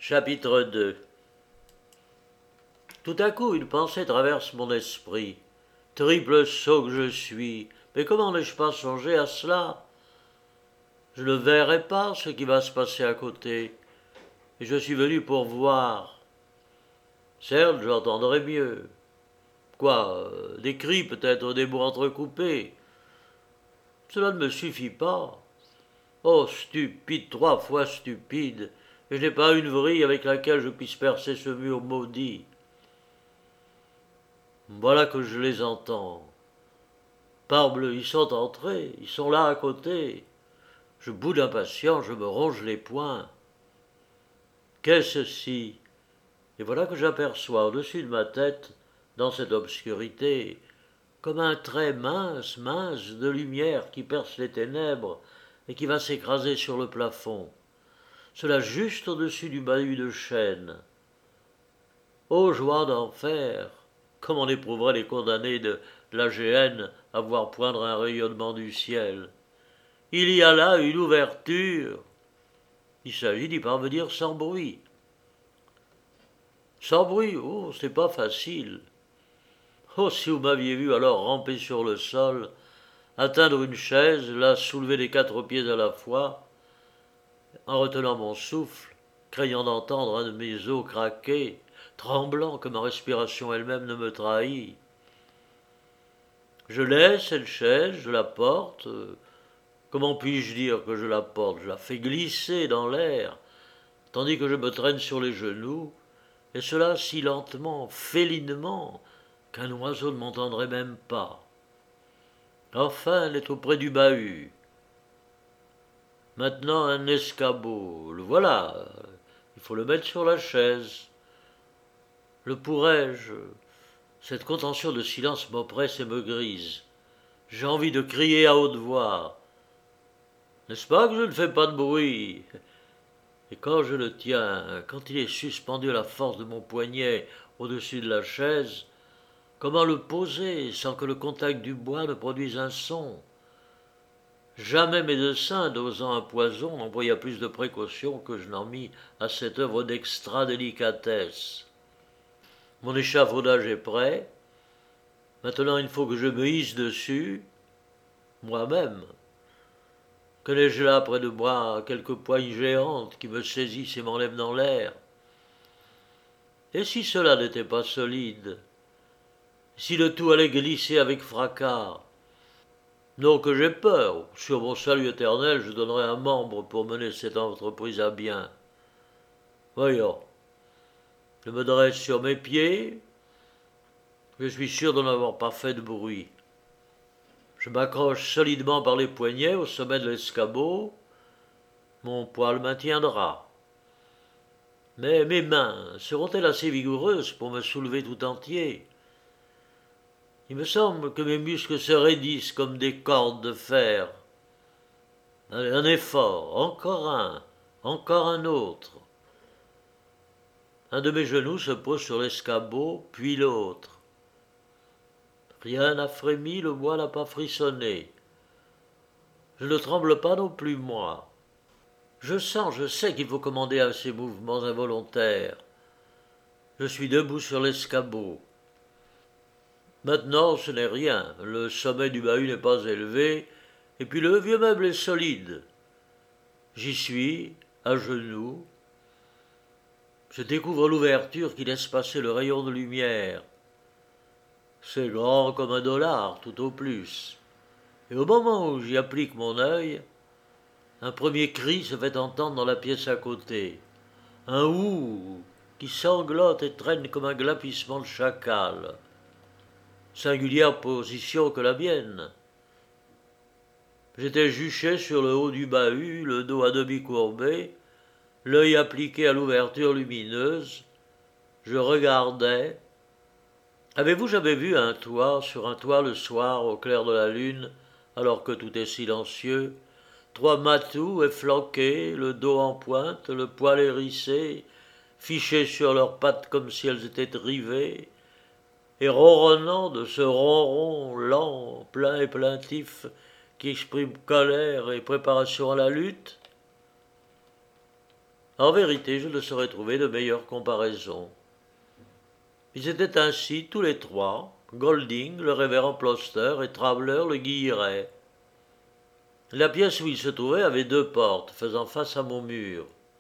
Chapitre 2. Tout à coup, une pensée traverse mon esprit. Triple sot que je suis, mais comment n'ai-je pas songé à cela? Je ne verrai pas ce qui va se passer à côté, et je suis venu pour voir. Certes, j'entendrai mieux. Quoi, des cris peut-être, des mots entrecoupés. Cela ne me suffit pas. Oh, stupide, 3 fois stupide, et je n'ai pas une vrille avec laquelle je puisse percer ce mur maudit. Voilà que je les entends. Parbleu, ils sont entrés, ils sont là à côté. Je boude d'impatience, je me ronge les poings. Qu'est-ce-ci? Et voilà que j'aperçois au-dessus de ma tête, dans cette obscurité, comme un trait mince, mince de lumière qui perce les ténèbres et qui va s'écraser sur le plafond. Cela juste au-dessus du bahut de chêne. Ô joie d'enfer! Comme on éprouverait les condamnés de l'AGN à voir poindre un rayonnement du ciel. Il y a là une ouverture. Il s'agit d'y parvenir sans bruit. Sans bruit, oh, c'est pas facile. Oh, si vous m'aviez vu alors ramper sur le sol, atteindre une chaise, la soulever des 4 pieds à la fois, en retenant mon souffle, craignant d'entendre un de mes os craquer, tremblant que ma respiration elle-même ne me trahît. Je laisse cette chaise, je la porte. Comment puis-je dire que je la porte? Je la fais glisser dans l'air, tandis que je me traîne sur les genoux, et cela si lentement, félinement, qu'un oiseau ne m'entendrait même pas. Enfin, elle est auprès du bahut. Maintenant, un escabeau. Le voilà. Il faut le mettre sur la chaise. Le pourrais-je? Cette contention de silence m'oppresse et me grise. J'ai envie de crier à haute voix. N'est-ce pas que je ne fais pas de bruit? Et quand je le tiens, quand il est suspendu à la force de mon poignet au-dessus de la chaise, comment le poser sans que le contact du bois ne produise un son? Jamais médecin, dosant un poison, n'employa plus de précautions que je n'en mis à cette œuvre d'extra-délicatesse. Mon échafaudage est prêt. Maintenant, il faut que je me hisse dessus, moi-même. Que n'ai-je là près de moi quelques poignes géantes qui me saisissent et m'enlèvent dans l'air? Et si cela n'était pas solide? Si le tout allait glisser avec fracas? Non que j'ai peur. Sur mon salut éternel, je donnerai un membre pour mener cette entreprise à bien. Voyons. Je me dresse sur mes pieds. Je suis sûr de n'avoir pas fait de bruit. Je m'accroche solidement par les poignets au sommet de l'escabeau. Mon poids le maintiendra. Mais mes mains seront-elles assez vigoureuses pour me soulever tout entier? Il me semble que mes muscles se raidissent comme des cordes de fer. Un effort, encore un autre. Un de mes genoux se pose sur l'escabeau, puis l'autre. Rien n'a frémi, le bois n'a pas frissonné. Je ne tremble pas non plus, moi. Je sais qu'il faut commander à ces mouvements involontaires. Je suis debout sur l'escabeau. Maintenant, ce n'est rien. Le sommet du bahut n'est pas élevé, et puis le vieux meuble est solide. J'y suis, à genoux. Je découvre l'ouverture qui laisse passer le rayon de lumière. C'est grand comme un dollar, tout au plus. Et au moment où j'y applique mon œil, un premier cri se fait entendre dans la pièce à côté. Un ouh qui sanglote et traîne comme un glapissement de chacal. Singulière position que la mienne. J'étais juché sur le haut du bahut, le dos à demi courbé, l'œil appliqué à l'ouverture lumineuse. Je regardais. Avez-vous jamais vu sur un toit le soir, au clair de la lune, alors que tout est silencieux, 3 matous efflanqués, le dos en pointe, le poil hérissé, fichés sur leurs pattes comme si elles étaient rivées, et ronronnant de ce ronron lent, plein et plaintif qui exprime colère et préparation à la lutte? En vérité, je ne saurais trouver de meilleure comparaison. Ils étaient ainsi tous les trois, Golding, le révérend Ploster et Traveller le Guilleret. La pièce où ils se trouvaient avait deux portes, faisant face à mon mur.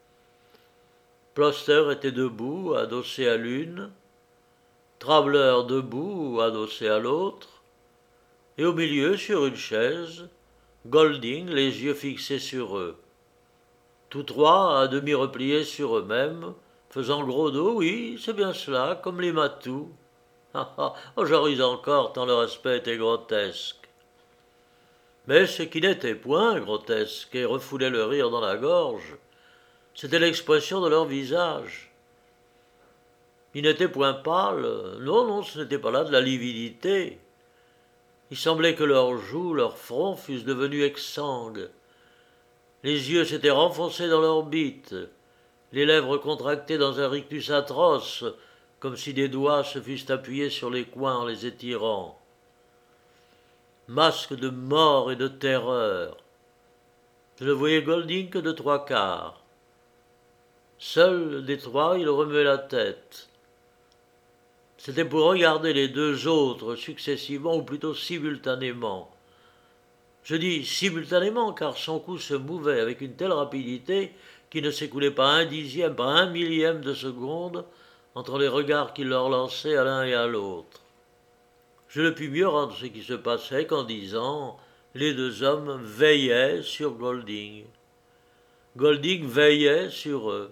Ploster était debout, adossé à l'une, Traveller debout, adossé à l'autre, et au milieu, sur une chaise, Golding, les yeux fixés sur eux. Tous trois, à demi repliés sur eux-mêmes, faisant gros dos, oui, c'est bien cela, comme les matous. J'en ris encore tant leur aspect était grotesque. Mais ce qui n'était point grotesque et refoulait le rire dans la gorge, c'était l'expression de leur visage. Ils n'étaient point pâles, non, ce n'était pas là de la lividité. Il semblait que leurs joues, leurs fronts fussent devenus exsangues. Les yeux s'étaient renfoncés dans l'orbite, les lèvres contractées dans un rictus atroce, comme si des doigts se fussent appuyés sur les coins en les étirant. Masque de mort et de terreur. Je ne voyais Golding que de trois quarts. Seul des trois, il remuait la tête. C'était pour regarder les deux autres successivement, ou plutôt simultanément. Je dis simultanément, car son cou se mouvait avec une telle rapidité qu'il ne s'écoulait pas un dixième, pas un millième de seconde entre les regards qu'il leur lançait à l'un et à l'autre. Je ne pus mieux rendre ce qui se passait qu'en disant « Les deux hommes veillaient sur Golding. Golding veillait sur eux.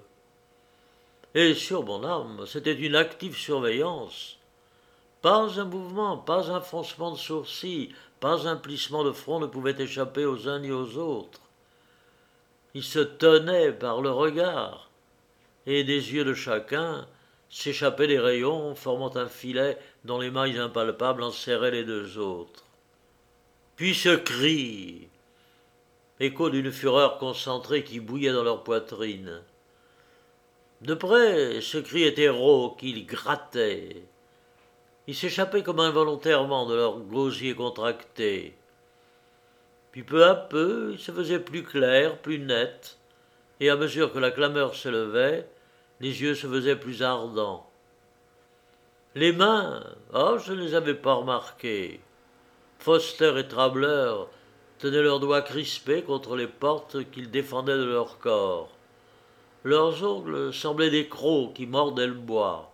Et sur mon âme, c'était une active surveillance. Pas un mouvement, pas un froncement de sourcils, pas un plissement de front ne pouvait échapper aux uns ni aux autres. Ils se tenaient par le regard, et des yeux de chacun s'échappaient des rayons formant un filet dont les mailles impalpables enserraient les deux autres. Puis ce cri, écho d'une fureur concentrée qui bouillait dans leur poitrine. De près, ce cri était rauque, il grattait. Il s'échappait comme involontairement de leurs gosiers contractés. Puis peu à peu, il se faisait plus clair, plus net, et à mesure que la clameur s'élevait, les yeux se faisaient plus ardents. Les mains, je ne les avais pas remarquées. Foster et Traveller tenaient leurs doigts crispés contre les portes qu'ils défendaient de leur corps. Leurs ongles semblaient des crocs qui mordaient le bois.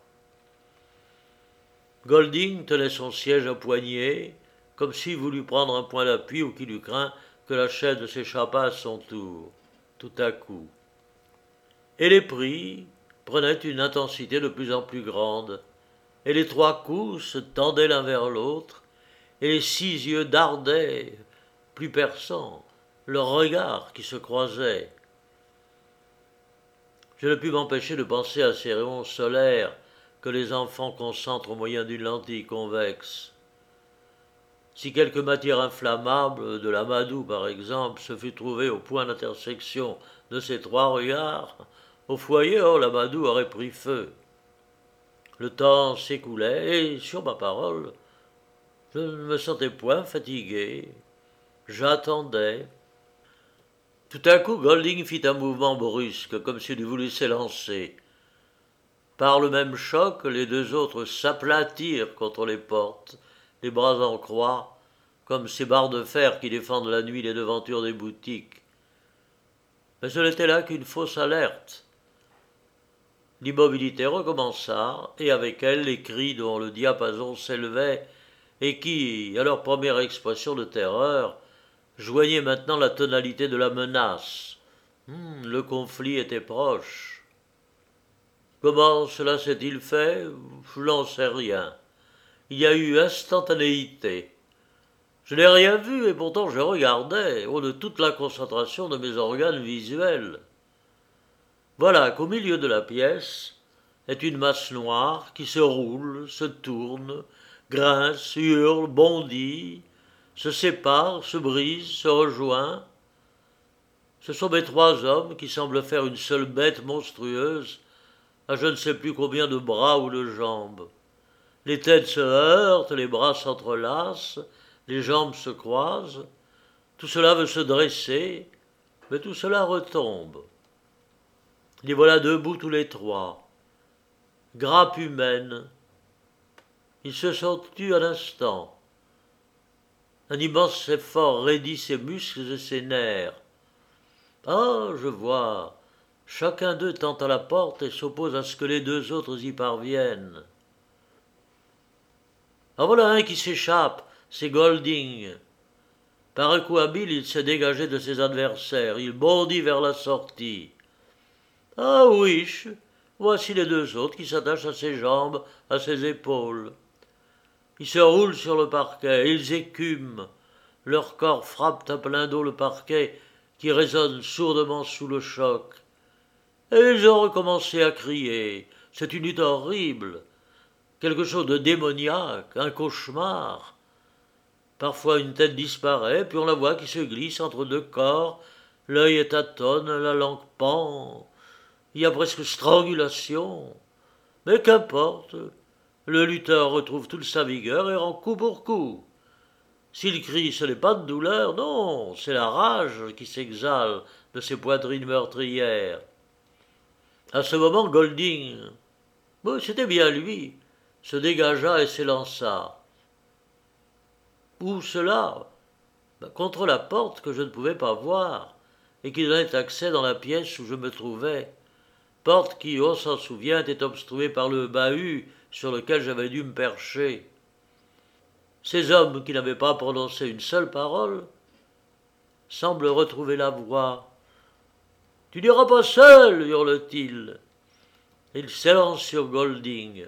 Golding tenait son siège à poignée, comme s'il voulût prendre un point d'appui ou qu'il eût craint que la chaise s'échappât à son tour, tout à coup. Et les pris prenaient une intensité de plus en plus grande, et les trois coups se tendaient l'un vers l'autre, et les 6 yeux dardaient, plus perçants, leurs regards qui se croisaient. Je ne pus m'empêcher de penser à ces rayons solaires que les enfants concentrent au moyen d'une lentille convexe. Si quelque matière inflammable, de l'amadou par exemple, se fût trouvée au point d'intersection de ces 3 regards, au foyer, l'amadou aurait pris feu. Le temps s'écoulait et, sur ma parole, je ne me sentais point fatigué. J'attendais. Tout à coup, Golding fit un mouvement brusque, comme s'il eût voulu s'élancer. Par le même choc, les deux autres s'aplatirent contre les portes, les bras en croix, comme ces barres de fer qui défendent la nuit les devantures des boutiques. Mais ce n'était là qu'une fausse alerte. L'immobilité recommença, et avec elle les cris dont le diapason s'élevait et qui, à leur première expression de terreur, joignaient maintenant la tonalité de la menace. Le conflit était proche. Comment cela s'est-il fait? Je n'en sais rien. Il y a eu instantanéité. Je n'ai rien vu et pourtant je regardais, de toute la concentration de mes organes visuels. Voilà qu'au milieu de la pièce est une masse noire qui se roule, se tourne, grince, hurle, bondit, se sépare, se brise, se rejoint. Ce sont mes 3 hommes qui semblent faire une seule bête monstrueuse, à je ne sais plus combien de bras ou de jambes. Les têtes se heurtent, les bras s'entrelacent, les jambes se croisent. Tout cela veut se dresser, mais tout cela retombe. Les voilà debout tous les trois. Grappe humaine. Ils se sont tus un instant. Un immense effort raidit ses muscles et ses nerfs. Ah, je vois. Chacun d'eux tente à la porte et s'oppose à ce que les deux autres y parviennent. En voilà un qui s'échappe, c'est Golding. Par un coup habile, il s'est dégagé de ses adversaires. Il bondit vers la sortie. Ah ouiche, voici les deux autres qui s'attachent à ses jambes, à ses épaules. Ils se roulent sur le parquet, ils écument. Leurs corps frappent à plein d'eau le parquet qui résonne sourdement sous le choc. Et ils ont recommencé à crier. C'est une lutte horrible. Quelque chose de démoniaque, un cauchemar. Parfois une tête disparaît, puis on la voit qui se glisse entre deux corps. L'œil tâtonne, la langue pend. Il y a presque strangulation. Mais qu'importe. Le lutteur retrouve toute sa vigueur et rend coup pour coup. S'il crie, ce n'est pas de douleur, non, c'est la rage qui s'exhale de ses poitrines meurtrières. À ce moment, Golding, c'était bien lui, se dégagea et s'élança. Où cela? Contre la porte que je ne pouvais pas voir et qui donnait accès dans la pièce où je me trouvais. Porte qui, on s'en souvient, était obstruée par le bahut sur lequel j'avais dû me percher. Ces hommes qui n'avaient pas prononcé une seule parole semblent retrouver la voix. « Tu n'iras pas seul !» hurle-t-il. Il s'élance sur Golding.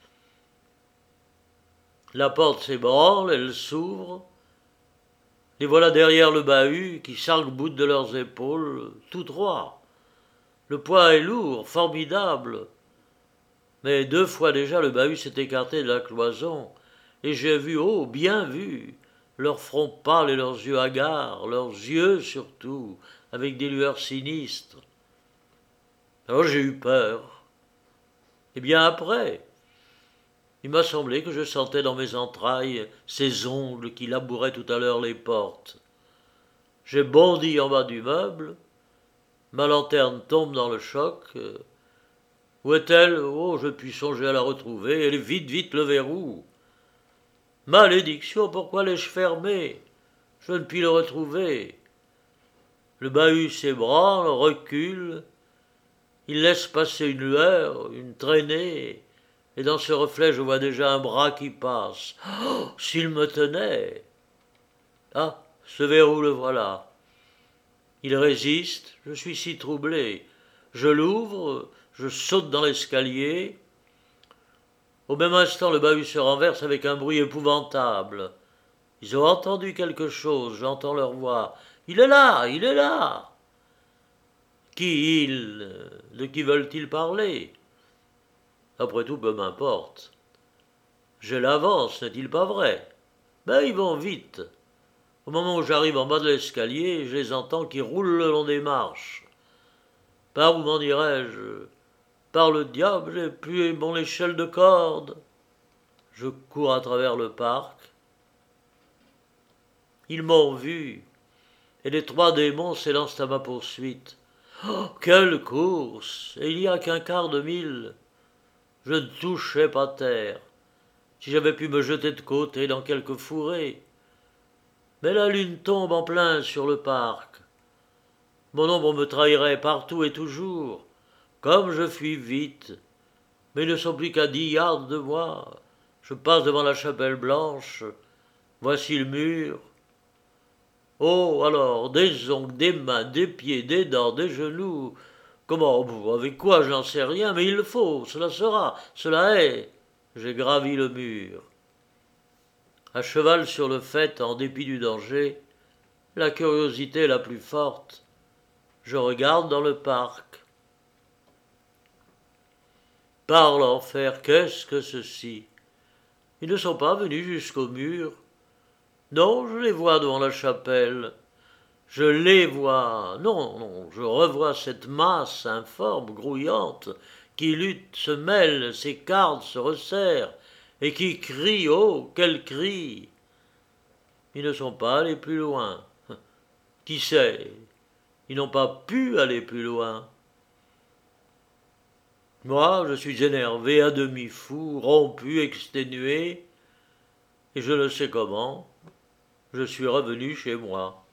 La porte s'ébranle, elle s'ouvre. Les voilà derrière le bahut qui s'arc-boutent de leurs épaules, tous trois. Le poids est lourd, formidable. Mais 2 fois déjà le bahut s'est écarté de la cloison, et j'ai vu, oh, bien vu, leurs fronts pâles et leurs yeux hagards, leurs yeux surtout, avec des lueurs sinistres. Alors j'ai eu peur. Et bien après, il m'a semblé que je sentais dans mes entrailles ces ongles qui labouraient tout à l'heure les portes. J'ai bondi en bas du meuble, ma lanterne tombe dans le choc. Où est-elle? Oh, je puis songer à la retrouver. Elle est vite, vite le verrou. Malédiction, pourquoi l'ai-je fermé? Je ne puis le retrouver. Le bahut s'ébranle, recule. Il laisse passer une lueur, une traînée, et dans ce reflet je vois déjà un bras qui passe. Oh, s'il me tenait! Ah, ce verrou le voilà. Il résiste, je suis si troublé. Je l'ouvre, je saute dans l'escalier. Au même instant, le bahut se renverse avec un bruit épouvantable. Ils ont entendu quelque chose, j'entends leur voix. Il est là, il est là! Qui ils? De qui veulent-ils parler? Après tout, peu m'importe. J'ai l'avance, n'est-il pas vrai? Ben, ils vont vite. Au moment où j'arrive en bas de l'escalier, je les entends qui roulent le long des marches. Par où m'en irais-je? Par le diable, j'ai plus mon échelle de corde. Je cours à travers le parc. Ils m'ont vu, et les 3 démons s'élancent à ma poursuite. Oh, quelle course! Et il n'y a qu'un quart de mille. Je ne touchais pas terre. Si j'avais pu me jeter de côté dans quelque fourré. Mais la lune tombe en plein sur le parc. Mon ombre me trahirait partout et toujours. Comme je fuis vite. Mais ils ne sont plus qu'à 10 yards de moi. Je passe devant la chapelle blanche. Voici le mur. Oh, alors, des ongles, des mains, des pieds, des dents, des genoux. Comment, avec quoi, j'en sais rien, mais il le faut, cela sera, cela est. J'ai gravi le mur. À cheval sur le fait, en dépit du danger, la curiosité la plus forte, je regarde dans le parc. Par l'enfer, qu'est-ce que ceci? Ils ne sont pas venus jusqu'au mur. Non, je les vois devant la chapelle. Je les vois. Non, non, je revois cette masse informe, grouillante, qui lutte, se mêle, s'écarte, se resserre, et qui crie, oh, quel cri! Ils ne sont pas allés plus loin. Qui sait? Ils n'ont pas pu aller plus loin. Moi, je suis énervé, à demi fou, rompu, exténué, et je ne sais comment, je suis revenu chez moi.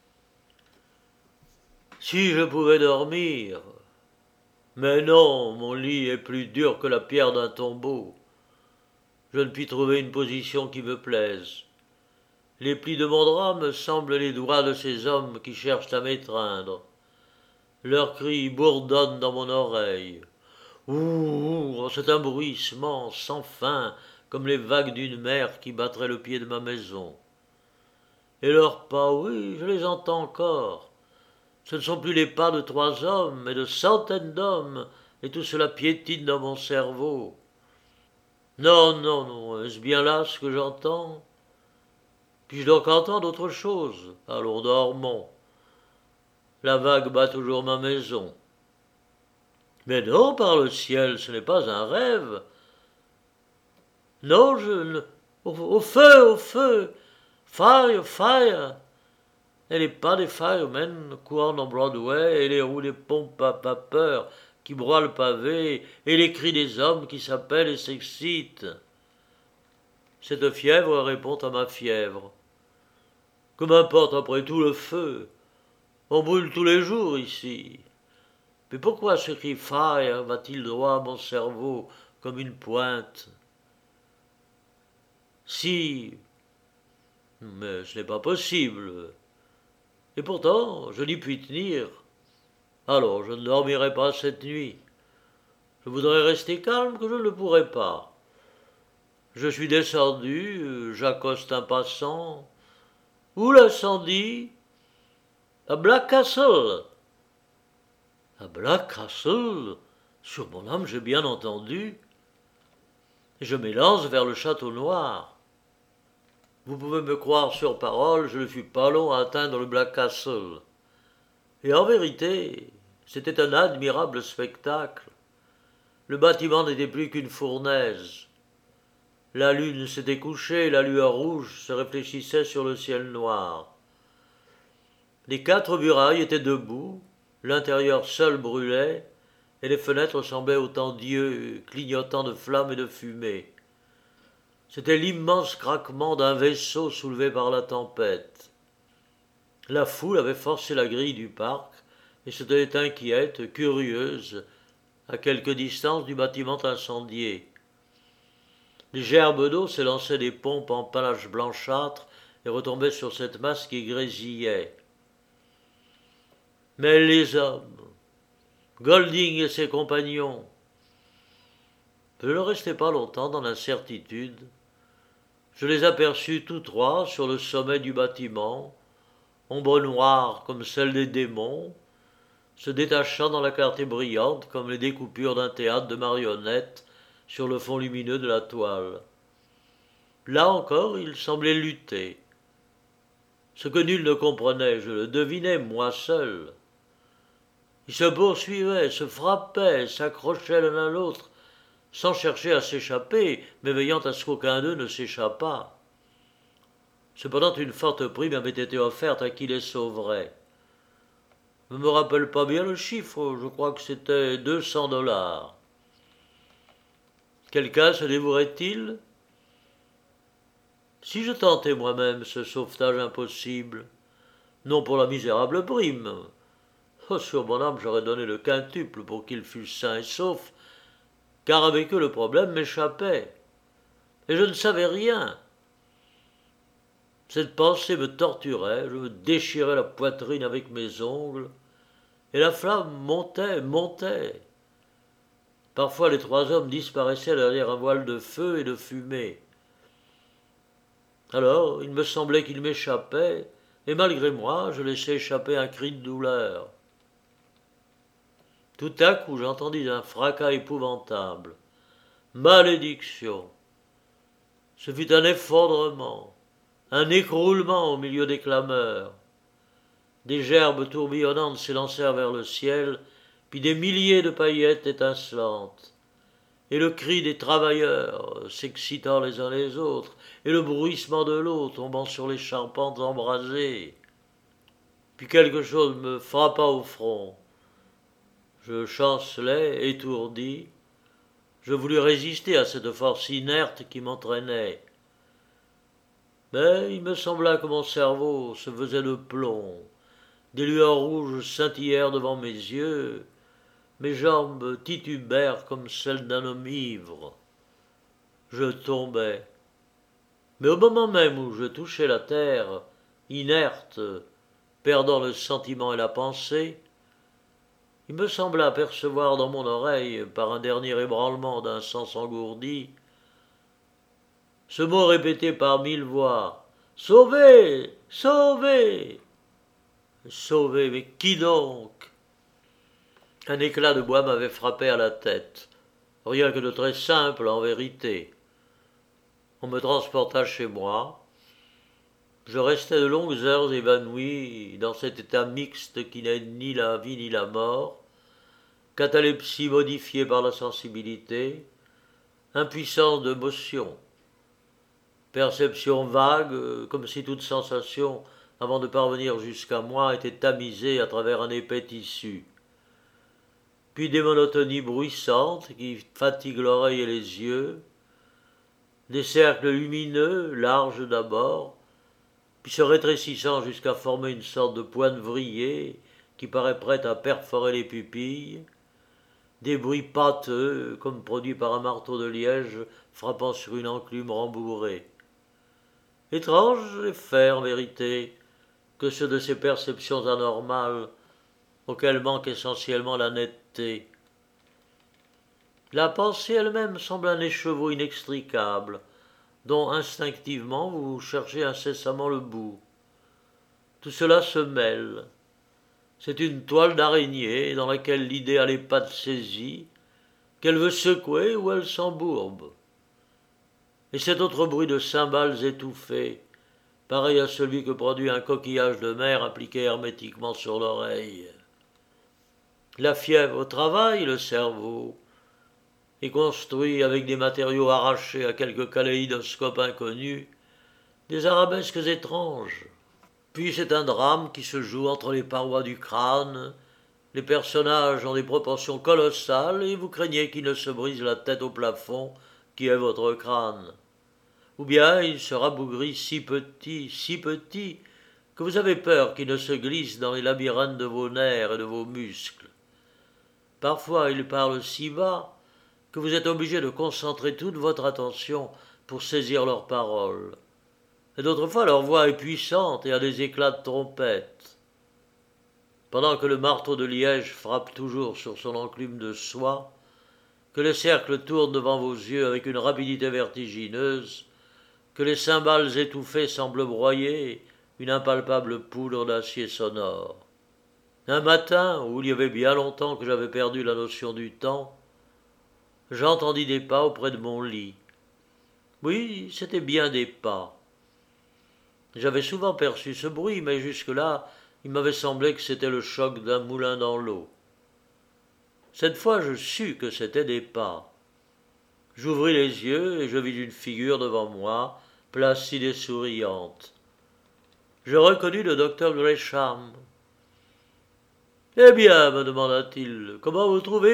Si je pouvais dormir. Mais non, mon lit est plus dur que la pierre d'un tombeau. Je ne puis trouver une position qui me plaise. Les plis de mon drap me semblent les doigts de ces hommes qui cherchent à m'étreindre. Leurs cris bourdonnent dans mon oreille. Ouh, c'est un bruissement sans fin, comme les vagues d'une mer qui battrait le pied de ma maison. Et leurs pas, oui, je les entends encore. Ce ne sont plus les pas de 3 hommes, mais de centaines d'hommes, et tout cela piétine dans mon cerveau. Non, non, non, est-ce bien là ce que j'entends? Puis-je donc entendre autre chose? Allons, dormons. La vague bat toujours ma maison. Mais non, par le ciel, ce n'est pas un rêve. Non, je ne... Au feu, au feu! Fire, fire! Et les pas des firemen courant dans Broadway, et les roues des pompes à vapeur qui broient le pavé, et les cris des hommes qui s'appellent et s'excitent. Cette fièvre répond à ma fièvre. Que m'importe après tout le feu? On brûle tous les jours ici. Mais pourquoi ce cri fire va-t-il droit à mon cerveau comme une pointe? Si, mais ce n'est pas possible. Et pourtant, je n'y puis tenir. Alors, je ne dormirai pas cette nuit. Je voudrais rester calme que je ne le pourrai pas. Je suis descendu, j'accoste un passant. Où l'incendie? À Black Castle. À Black Castle? Sur mon âme, j'ai bien entendu. Et je m'élance vers le château noir. Vous pouvez me croire sur parole, je ne fus pas long à atteindre le Black Castle. Et en vérité, c'était un admirable spectacle. Le bâtiment n'était plus qu'une fournaise. La lune s'était couchée, la lueur rouge se réfléchissait sur le ciel noir. Les 4 murailles étaient debout, l'intérieur seul brûlait, et les fenêtres semblaient autant d'yeux clignotant de flammes et de fumée. C'était l'immense craquement d'un vaisseau soulevé par la tempête. La foule avait forcé la grille du parc et se tenait inquiète, curieuse, à quelque distance du bâtiment incendié. Les gerbes d'eau s'élançaient des pompes en panache blanchâtre et retombaient sur cette masse qui grésillait. Mais les hommes, Golding et ses compagnons, je ne restai pas longtemps dans l'incertitude. Je les aperçus tous 3 sur le sommet du bâtiment, ombre noire comme celle des démons, se détachant dans la clarté brillante comme les découpures d'un théâtre de marionnettes sur le fond lumineux de la toile. Là encore, ils semblaient lutter. Ce que nul ne comprenait, je le devinais moi seul. Ils se poursuivaient, se frappaient, s'accrochaient l'un à l'autre, sans chercher à s'échapper, mais veillant à ce qu'aucun d'eux ne s'échappât. Cependant, une forte prime avait été offerte à qui les sauverait. Je ne me rappelle pas bien le chiffre, je crois que c'était $200. Quelqu'un se dévouerait-il? Si je tentais moi-même ce sauvetage impossible, non pour la misérable prime, oh, sur mon âme j'aurais donné le quintuple pour qu'ils fussent sains et saufs, car avec eux le problème m'échappait, et je ne savais rien. Cette pensée me torturait, je me déchirais la poitrine avec mes ongles, et la flamme montait, montait. Parfois les 3 hommes disparaissaient derrière un voile de feu et de fumée. Alors il me semblait qu'ils m'échappaient, et malgré moi je laissais échapper un cri de douleur. Tout à coup j'entendis un fracas épouvantable. Malédiction! Ce fut un effondrement, un écroulement au milieu des clameurs. Des gerbes tourbillonnantes s'élancèrent vers le ciel, puis des milliers de paillettes étincelantes. Et le cri des travailleurs, s'excitant les uns les autres, et le bruissement de l'eau tombant sur les charpentes embrasées. Puis quelque chose me frappa au front. Je chancelai, étourdi. Je voulus résister à cette force inerte qui m'entraînait. Mais il me sembla que mon cerveau se faisait de plomb. Des lueurs rouges scintillèrent devant mes yeux. Mes jambes titubèrent comme celles d'un homme ivre. Je tombai. Mais au moment même où je touchais la terre, inerte, perdant le sentiment et la pensée, il me sembla apercevoir dans mon oreille, par un dernier ébranlement d'un sens engourdi, ce mot répété par 1000 voix. « Sauvez! Sauvez !» Sauvé, mais qui donc? Un éclat de bois m'avait frappé à la tête. Rien que de très simple, en vérité. On me transporta chez moi. Je restai de longues heures évanoui dans cet état mixte qui n'est ni la vie ni la mort, catalepsie modifiée par la sensibilité, impuissance de motion, perception vague, comme si toute sensation, avant de parvenir jusqu'à moi, était tamisée à travers un épais tissu. Puis des monotonies bruissantes qui fatiguent l'oreille et les yeux, des cercles lumineux, larges d'abord, puis se rétrécissant jusqu'à former une sorte de pointe vrillée qui paraît prête à perforer les pupilles, des bruits pâteux, comme produits par un marteau de liège frappant sur une enclume rembourrée. Étrange effet, en vérité, que ceux de ces perceptions anormales auxquelles manque essentiellement la netteté. La pensée elle-même semble un écheveau inextricable, dont instinctivement vous cherchez incessamment le bout. Tout cela se mêle. C'est une toile d'araignée dans laquelle l'idée a les pattes saisies, qu'elle veut secouer ou elle s'embourbe. Et cet autre bruit de cymbales étouffées, pareil à celui que produit un coquillage de mer appliqué hermétiquement sur l'oreille. La fièvre travaille le cerveau et construit avec des matériaux arrachés à quelque kaléidoscope inconnu des arabesques étranges. Puis c'est un drame qui se joue entre les parois du crâne. Les personnages ont des proportions colossales et vous craignez qu'ils ne se brisent la tête au plafond qui est votre crâne. Ou bien il se rabougrit si petit, que vous avez peur qu'il ne se glisse dans les labyrinthes de vos nerfs et de vos muscles. Parfois il parle si bas que vous êtes obligé de concentrer toute votre attention pour saisir leurs paroles. Et d'autres fois leur voix est puissante et a des éclats de trompette. Pendant que le marteau de liège frappe toujours sur son enclume de soie, que les cercles tournent devant vos yeux avec une rapidité vertigineuse, que les cymbales étouffées semblent broyer une impalpable poudre d'acier sonore. Un matin, où il y avait bien longtemps que j'avais perdu la notion du temps, j'entendis des pas auprès de mon lit. Oui, c'étaient bien des pas. J'avais souvent perçu ce bruit, mais jusque-là, il m'avait semblé que c'était le choc d'un moulin dans l'eau. Cette fois, je sus que c'étaient des pas. J'ouvris les yeux et je vis une figure devant moi, placide et souriante. Je reconnus le docteur Gresham. « Eh bien, me demanda-t-il, comment vous trouvez-vous » ?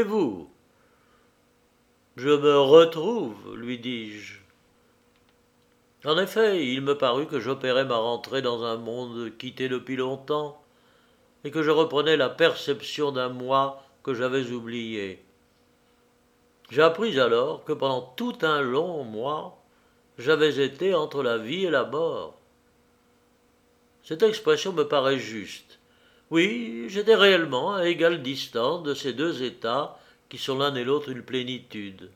« Je me retrouve, lui dis-je. En effet, il me parut que j'opérais ma rentrée dans un monde quitté depuis longtemps, et que je reprenais la perception d'un moi que j'avais oublié. J'appris alors que pendant tout un long mois, j'avais été entre la vie et la mort. Cette expression me paraît juste. Oui, j'étais réellement à égale distance de ces deux états qui sont l'un et l'autre une plénitude.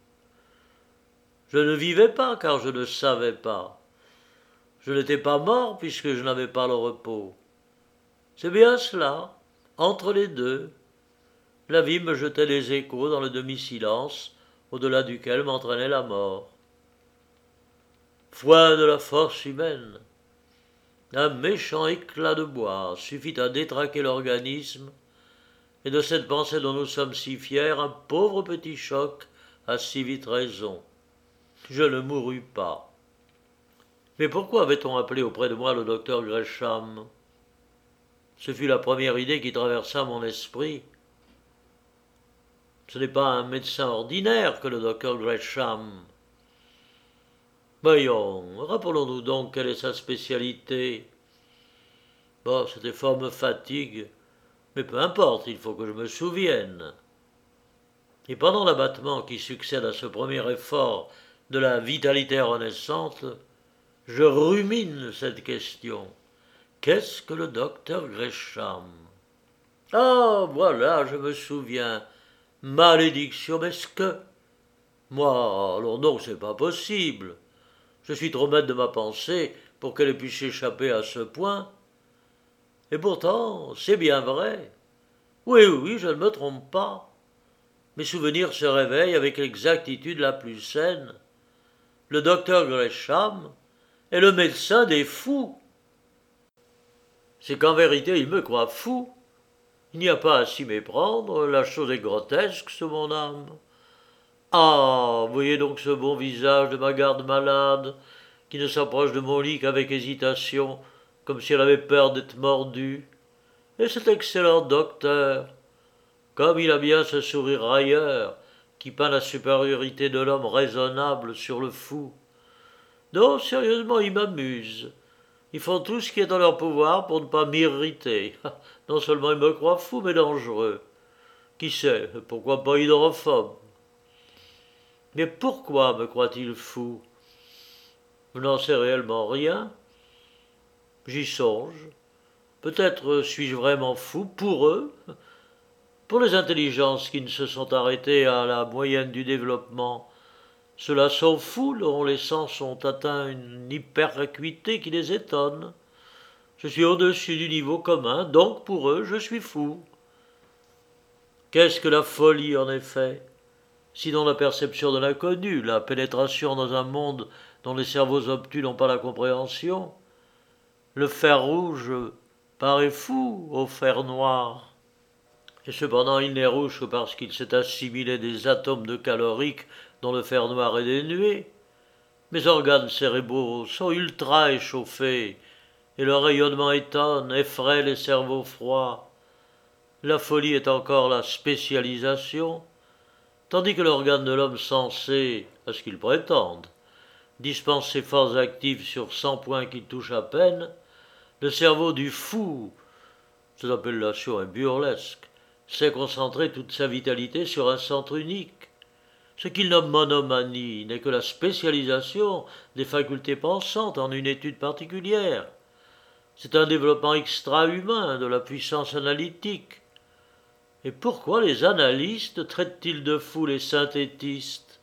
Je ne vivais pas car je ne savais pas. Je n'étais pas mort puisque je n'avais pas le repos. C'est bien cela, entre les deux. La vie me jetait des échos dans le demi-silence, au-delà duquel m'entraînait la mort. Foi de la force humaine. Un méchant éclat de bois suffit à détraquer l'organisme, et de cette pensée dont nous sommes si fiers, un pauvre petit choc a si vite raison. Je ne mourus pas. Mais pourquoi avait-on appelé auprès de moi le docteur Gresham ? Ce fut la première idée qui traversa mon esprit. Ce n'est pas un médecin ordinaire que le docteur Gresham. Voyons, rappelons-nous donc quelle est sa spécialité. Bon, cette effort me fatigue, mais peu importe, il faut que je me souvienne. Et pendant l'abattement qui succède à ce premier effort de la vitalité renaissante, je rumine cette question. Qu'est-ce que le docteur Gresham? Ah, voilà, je me souviens. Malédiction, mais ce que... Moi, alors non, c'est pas possible. Je suis trop maître de ma pensée pour qu'elle ait pu s'échapper à ce point. Et pourtant, c'est bien vrai. Oui, oui, je ne me trompe pas. Mes souvenirs se réveillent avec l'exactitude la plus saine. Le docteur Gresham est le médecin des fous. C'est qu'en vérité, il me croit fou. Il n'y a pas à s'y méprendre, la chose est grotesque, sous mon âme. Ah, voyez donc ce bon visage de ma garde malade, qui ne s'approche de mon lit qu'avec hésitation, comme si elle avait peur d'être mordue. Et cet excellent docteur, comme il a bien ce sourire railleur, qui peint la supériorité de l'homme raisonnable sur le fou. Non, sérieusement, il m'amuse. Ils font tout ce qui est en leur pouvoir pour ne pas m'irriter. Non seulement ils me croient fou, mais dangereux. Qui sait, pourquoi pas hydrophobe? Mais pourquoi me croient-ils fou? Je n'en sais réellement rien. J'y songe. Peut-être suis-je vraiment fou pour eux, pour les intelligences qui ne se sont arrêtées à la moyenne du développement. Ceux-là sont fous dont les sens ont atteint une hyperacuité qui les étonne. Je suis au-dessus du niveau commun, donc pour eux je suis fou. Qu'est-ce que la folie en effet? Sinon la perception de l'inconnu, la pénétration dans un monde dont les cerveaux obtus n'ont pas la compréhension. Le fer rouge paraît fou au fer noir. Et cependant il n'est rouge que parce qu'il s'est assimilé des atomes de calorique dont le fer noir est dénué. Mes organes cérébraux sont ultra échauffés, et leur rayonnement étonne, effraie les cerveaux froids. La folie est encore la spécialisation, tandis que l'organe de l'homme censé, à ce qu'il prétende, dispense ses forces actives sur 100 points qu'il touche à peine, le cerveau du fou, cette appellation est burlesque, sait concentrer toute sa vitalité sur un centre unique. Ce qu'il nomme monomanie n'est que la spécialisation des facultés pensantes en une étude particulière. C'est un développement extra-humain de la puissance analytique. Et pourquoi les analystes traitent-ils de fous les synthétistes?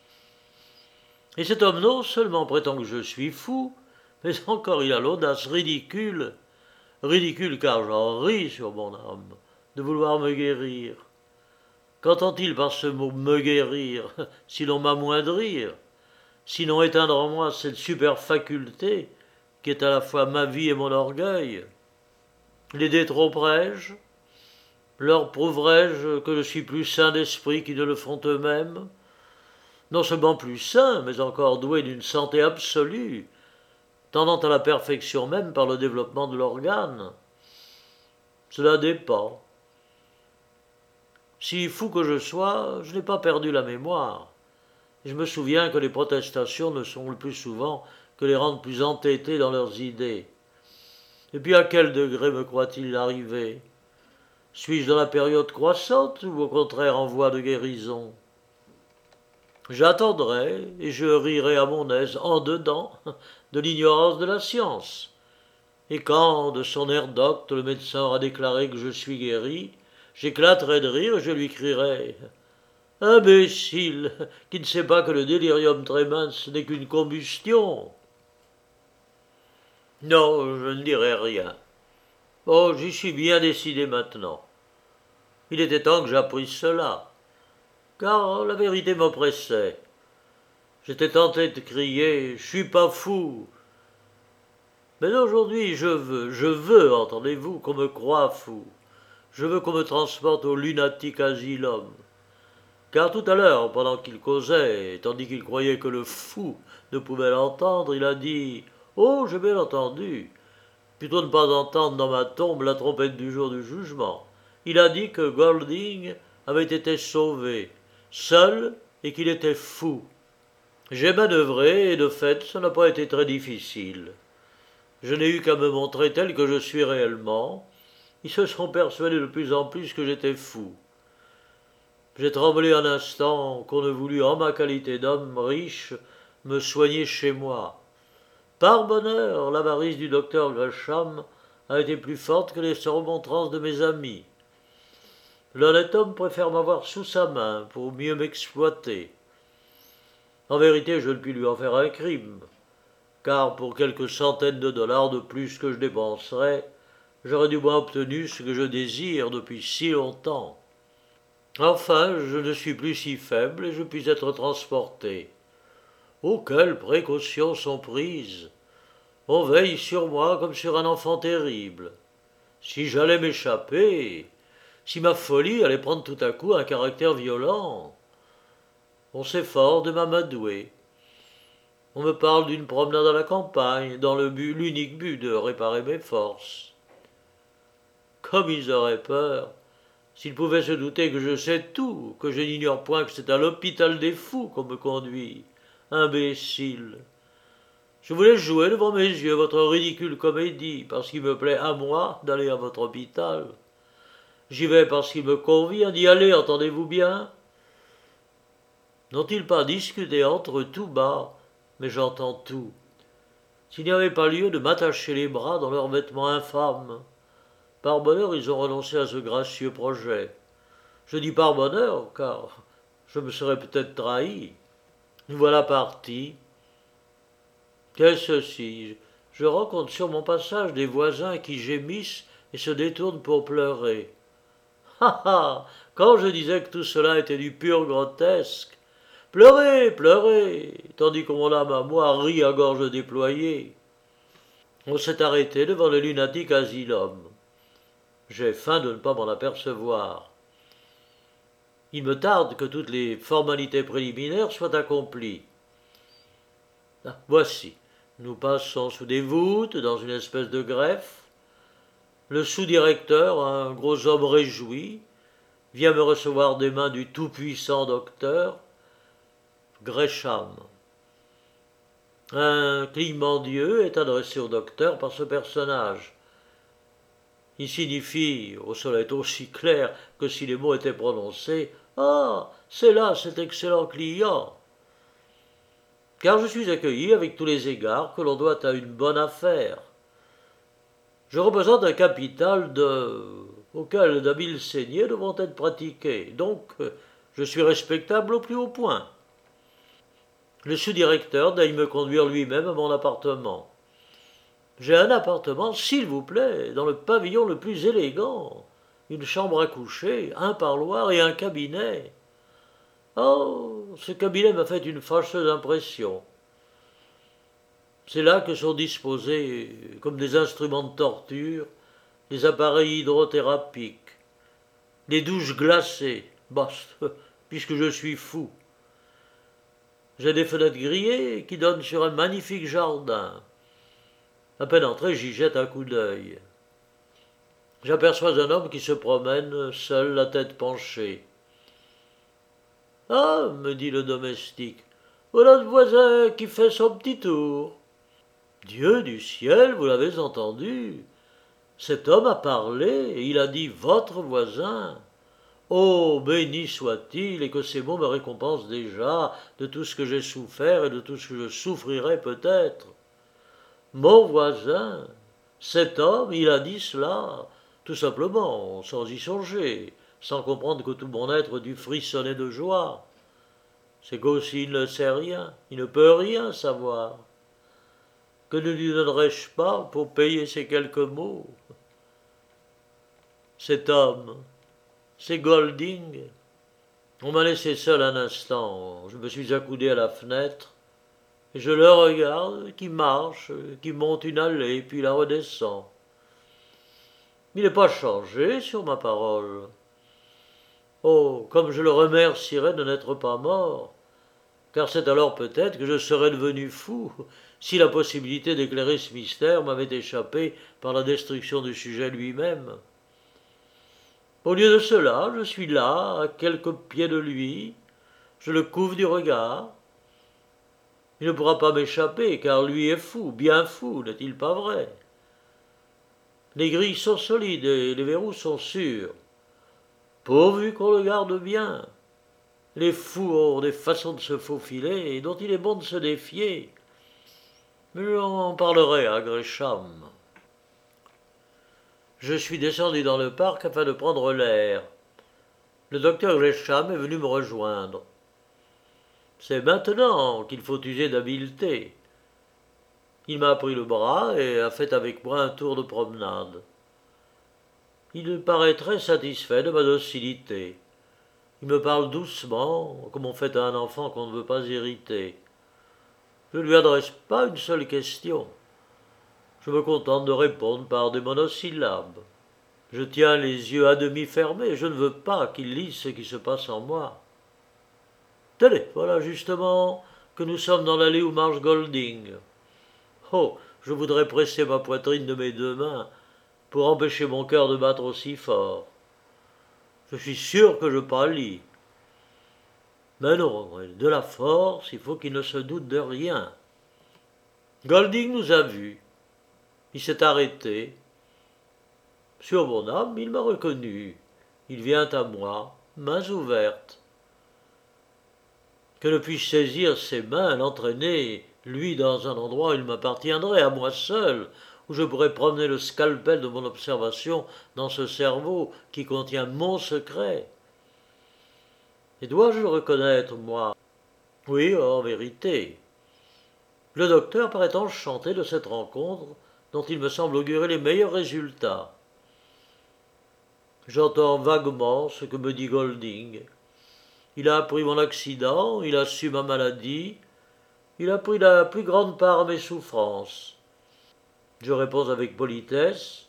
Et cet homme non seulement prétend que je suis fou, mais encore il a l'audace ridicule car j'en ris sur mon âme, de vouloir me guérir. Qu'entend-il par ce mot « me guérir » sinon m'amoindrir, sinon éteindre en moi cette super faculté qui est à la fois ma vie et mon orgueil? Les détromperai-je? Leur prouverai-je que je suis plus sain d'esprit qu'ils ne le font eux-mêmes? Non seulement plus sain, mais encore doué d'une santé absolue, tendant à la perfection même par le développement de l'organe. Cela dépend. Si fou que je sois, je n'ai pas perdu la mémoire. Et je me souviens que les protestations ne sont le plus souvent que les rendent plus entêtés dans leurs idées. Et puis à quel degré me croit-il arrivé? Suis-je dans la période croissante ou au contraire en voie de guérison? J'attendrai et je rirai à mon aise en dedans de l'ignorance de la science. Et quand, de son air docte, le médecin aura déclaré que je suis guéri, j'éclaterai de rire et je lui crierai « Imbécile, qui ne sait pas que le délirium tremens n'est qu'une combustion !» Non, je ne dirai rien. Oh, j'y suis bien décidé maintenant. Il était temps que j'apprisse cela, car la vérité m'oppressait. J'étais tenté de crier « Je suis pas fou !» Mais aujourd'hui, je veux, entendez-vous, qu'on me croie fou. Je veux qu'on me transporte au lunatique asylum. Car tout à l'heure, pendant qu'il causait, tandis qu'il croyait que le fou ne pouvait l'entendre, il a dit « Oh, j'ai bien entendu !» Plutôt ne pas entendre dans ma tombe la trompette du jour du jugement. Il a dit que Golding avait été sauvé, seul, et qu'il était fou. J'ai manœuvré, et de fait, ça n'a pas été très difficile. Je n'ai eu qu'à me montrer tel que je suis réellement. Ils se sont persuadés de plus en plus que j'étais fou. J'ai tremblé un instant qu'on ne voulut, en ma qualité d'homme riche, me soigner chez moi. Par bonheur, l'avarice du docteur Gresham a été plus forte que les remontrances de mes amis. L'honnête homme préfère m'avoir sous sa main pour mieux m'exploiter. En vérité, je ne puis lui en faire un crime, car pour quelques centaines de dollars de plus que je dépenserais, j'aurais du moins obtenu ce que je désire depuis si longtemps. Enfin, je ne suis plus si faible et je puis être transporté. Oh, quelles précautions sont prises! On veille sur moi comme sur un enfant terrible. Si j'allais m'échapper, si ma folie allait prendre tout à coup un caractère violent, on s'efforce de m'amadouer. On me parle d'une promenade à la campagne, dans l'unique but de réparer mes forces. Comme ils auraient peur, s'ils pouvaient se douter que je sais tout, que je n'ignore point que c'est à l'hôpital des fous qu'on me conduit. Imbécile! Je voulais jouer devant mes yeux votre ridicule comédie, parce qu'il me plaît à moi d'aller à votre hôpital. J'y vais parce qu'il me convient d'y aller, entendez-vous bien? N'ont-ils pas discuté entre eux tout bas, mais j'entends tout. S'il n'y avait pas lieu de m'attacher les bras dans leurs vêtements infâmes. Par bonheur, ils ont renoncé à ce gracieux projet. Je dis par bonheur, car je me serais peut-être trahi. Nous voilà partis. Qu'est-ce ceci? Je rencontre sur mon passage des voisins qui gémissent et se détournent pour pleurer. Ha ha! Quand je disais que tout cela était du pur grotesque. Pleurez, pleurez, tandis que mon âme à moi rit à gorge déployée. On s'est arrêté devant le lunatique asylum. J'ai feint de ne pas m'en apercevoir. Il me tarde que toutes les formalités préliminaires soient accomplies. Ah, voici. Nous passons sous des voûtes, dans une espèce de greffe. Le sous-directeur, un gros homme réjoui, vient me recevoir des mains du tout-puissant docteur Gresham. Un clignement d'yeux est adressé au docteur par ce personnage. Il signifie, au soleil aussi clair que si les mots étaient prononcés, « Ah, c'est là cet excellent client !» Car je suis accueilli avec tous les égards que l'on doit à une bonne affaire. Je représente un capital auquel d'habiles saignées devront être pratiquées, donc je suis respectable au plus haut point. Le sous-directeur daigne me conduire lui-même à mon appartement. J'ai un appartement, s'il vous plaît, dans le pavillon le plus élégant. Une chambre à coucher, un parloir et un cabinet. Oh, ce cabinet m'a fait une fâcheuse impression. C'est là que sont disposés, comme des instruments de torture, les appareils hydrothérapiques, les douches glacées, puisque je suis fou. J'ai des fenêtres grillées qui donnent sur un magnifique jardin. À peine entré, j'y jette un coup d'œil. J'aperçois un homme qui se promène, seul, la tête penchée. « Ah, me dit le domestique, voilà le voisin qui fait son petit tour. » Dieu du ciel, vous l'avez entendu? Cet homme a parlé et il a dit « votre voisin ». Oh, béni soit-il, et que ces mots me récompensent déjà de tout ce que j'ai souffert et de tout ce que je souffrirai peut-être. Mon voisin, cet homme, il a dit cela, tout simplement, sans y songer, sans comprendre que tout mon être dut frissonner de joie. C'est qu'aussi il ne sait rien, il ne peut rien savoir. Que ne lui donnerais-je pas pour payer ces quelques mots? Cet homme, c'est Golding. On m'a laissé seul un instant, je me suis accoudé à la fenêtre, et je le regarde, qui marche, qui monte une allée, puis la redescend. Il n'est pas changé sur ma parole. Oh, comme je le remercierais de n'être pas mort, car c'est alors peut-être que je serais devenu fou, si la possibilité d'éclairer ce mystère m'avait échappé par la destruction du sujet lui-même. Au lieu de cela, je suis là, à quelques pieds de lui, je le couvre du regard. Il ne pourra pas m'échapper, car lui est fou, bien fou, n'est-il pas vrai? Les grilles sont solides et les verrous sont sûrs, pourvu qu'on le garde bien. Les fous ont des façons de se faufiler et dont il est bon de se défier. Mais j'en parlerai à Gresham. Je suis descendu dans le parc afin de prendre l'air. Le docteur Gresham est venu me rejoindre. C'est maintenant qu'il faut user d'habileté. Il m'a pris le bras et a fait avec moi un tour de promenade. Il paraît très satisfait de ma docilité. Il me parle doucement, comme on fait à un enfant qu'on ne veut pas irriter. Je ne lui adresse pas une seule question. Je me contente de répondre par des monosyllabes. Je tiens les yeux à demi fermés, je ne veux pas qu'il lise ce qui se passe en moi. Tenez, voilà justement que nous sommes dans l'allée où marche Golding. Oh, je voudrais presser ma poitrine de mes deux mains pour empêcher mon cœur de battre aussi fort. Je suis sûr que je pâlis. Mais non, de la force, il faut qu'il ne se doute de rien. Golding nous a vus. Il s'est arrêté. Sur mon âme, il m'a reconnu. Il vient à moi, mains ouvertes. Que ne puis-je saisir ses mains, l'entraîner, lui, dans un endroit où il m'appartiendrait, à moi seul, où je pourrais promener le scalpel de mon observation dans ce cerveau qui contient mon secret. Et dois-je le reconnaître, moi? Oui, en vérité. Le docteur paraît enchanté de cette rencontre dont il me semble augurer les meilleurs résultats. J'entends vaguement ce que me dit Golding. Il a appris mon accident, il a su ma maladie, il a pris la plus grande part à mes souffrances. Je réponds avec politesse,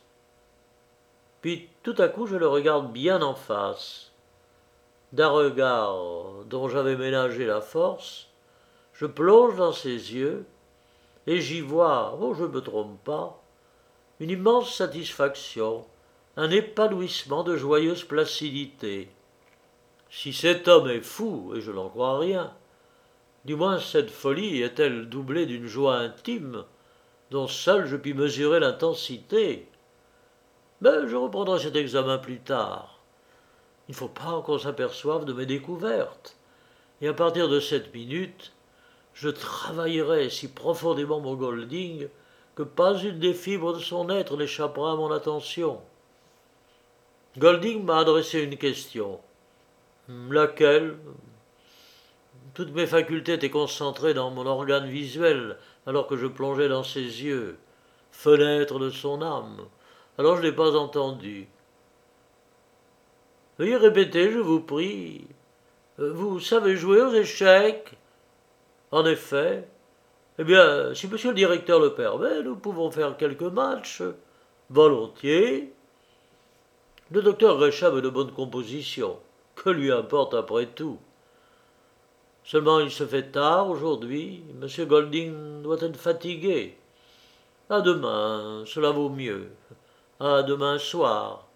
puis tout à coup je le regarde bien en face. D'un regard dont j'avais ménagé la force, je plonge dans ses yeux, et j'y vois, oh je ne me trompe pas, une immense satisfaction, un épanouissement de joyeuse placidité. Si cet homme est fou, et je n'en crois rien, du moins cette folie est-elle doublée d'une joie intime, dont seul je puis mesurer l'intensité. Mais je reprendrai cet examen plus tard. Il ne faut pas qu'on s'aperçoive de mes découvertes, et à partir de cette minute, je travaillerai si profondément mon Golding que pas une des fibres de son être n'échappera à mon attention. Golding m'a adressé une question. Laquelle? Toutes mes facultés étaient concentrées dans mon organe visuel alors que je plongeais dans ses yeux, fenêtre de son âme. Alors je n'ai pas entendu. Veuillez répéter, je vous prie. Vous savez jouer aux échecs? En effet. Eh bien, si monsieur le directeur le permet, nous pouvons faire quelques matchs. Volontiers. Le docteur Gresham est de bonne composition. Que lui importe après tout? Seulement il se fait tard aujourd'hui. Monsieur Golding doit être fatigué. À demain, cela vaut mieux. À demain soir.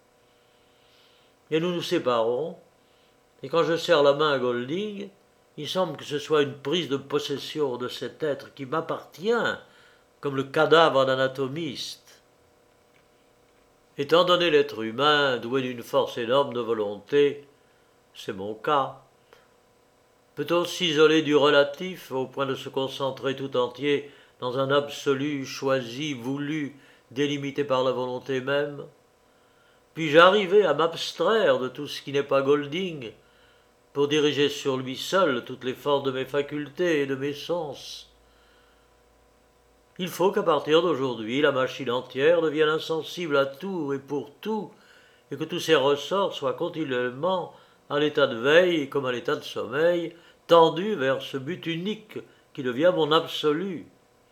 Et nous nous séparons. Et quand je serre la main à Golding, il semble que ce soit une prise de possession de cet être qui m'appartient, comme le cadavre d'un anatomiste. Étant donné l'être humain, doué d'une force énorme de volonté, c'est mon cas. Peut-on s'isoler du relatif au point de se concentrer tout entier dans un absolu choisi, voulu, délimité par la volonté même? Puis-je arriver à m'abstraire de tout ce qui n'est pas Golding, pour diriger sur lui seul toutes les forces de mes facultés et de mes sens? Il faut qu'à partir d'aujourd'hui, la machine entière devienne insensible à tout et pour tout, et que tous ses ressorts soient continuellement à l'état de veille comme à l'état de sommeil, tendus vers ce but unique qui devient mon absolu.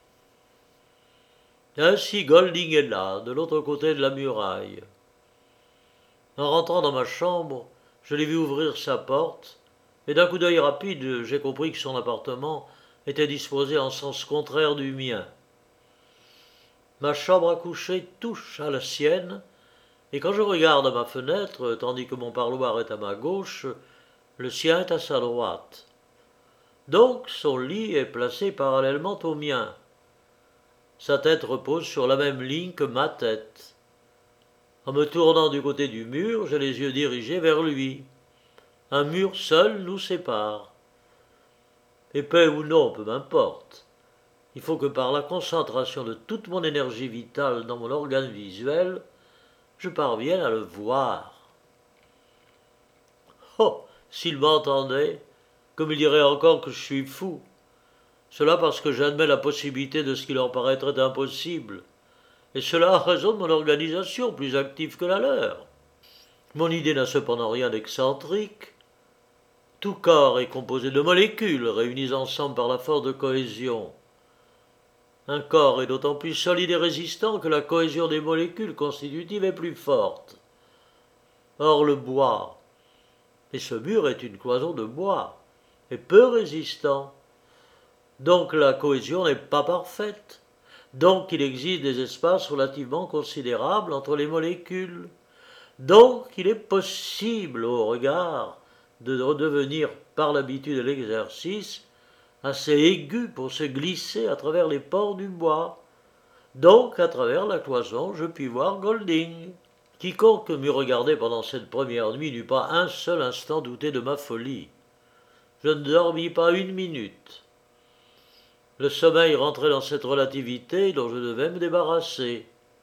Ainsi Golding est là, de l'autre côté de la muraille. En rentrant dans ma chambre, je l'ai vu ouvrir sa porte, et d'un coup d'œil rapide, j'ai compris que son appartement était disposé en sens contraire du mien. Ma chambre à coucher touche à la sienne, et quand je regarde à ma fenêtre, tandis que mon parloir est à ma gauche, le sien est à sa droite. Donc son lit est placé parallèlement au mien. Sa tête repose sur la même ligne que ma tête. En me tournant du côté du mur, j'ai les yeux dirigés vers lui. Un mur seul nous sépare. Épais ou non, peu m'importe. Il faut que par la concentration de toute mon énergie vitale dans mon organe visuel, je parvienne à le voir. Oh, s'il m'entendait, comme il dirait encore que je suis fou. Cela parce que j'admets la possibilité de ce qui leur paraîtrait impossible. Et cela a raison de mon organisation, plus active que la leur. Mon idée n'a cependant rien d'excentrique. Tout corps est composé de molécules réunies ensemble par la force de cohésion. Un corps est d'autant plus solide et résistant que la cohésion des molécules constitutives est plus forte. Or le bois, et ce mur est une cloison de bois, est peu résistant. Donc la cohésion n'est pas parfaite. Donc il existe des espaces relativement considérables entre les molécules. Donc il est possible au regard de redevenir par l'habitude de l'exercice assez aigu pour se glisser à travers les pores du bois. Donc à travers la cloison je puis voir Golding. Quiconque m'eût regardé pendant cette première nuit n'eût pas un seul instant douté de ma folie. Je ne dormis pas une minute. Le sommeil rentrait dans cette relativité dont je devais me débarrasser.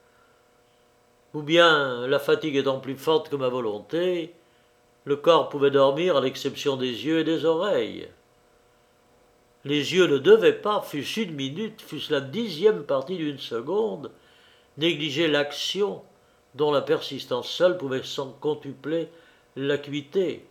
Ou bien, la fatigue étant plus forte que ma volonté, le corps pouvait dormir à l'exception des yeux et des oreilles. Les yeux ne devaient pas, fût-ce une minute, fût-ce la 10e partie d'une seconde, négliger l'action dont la persistance seule pouvait sans contupler l'acuité.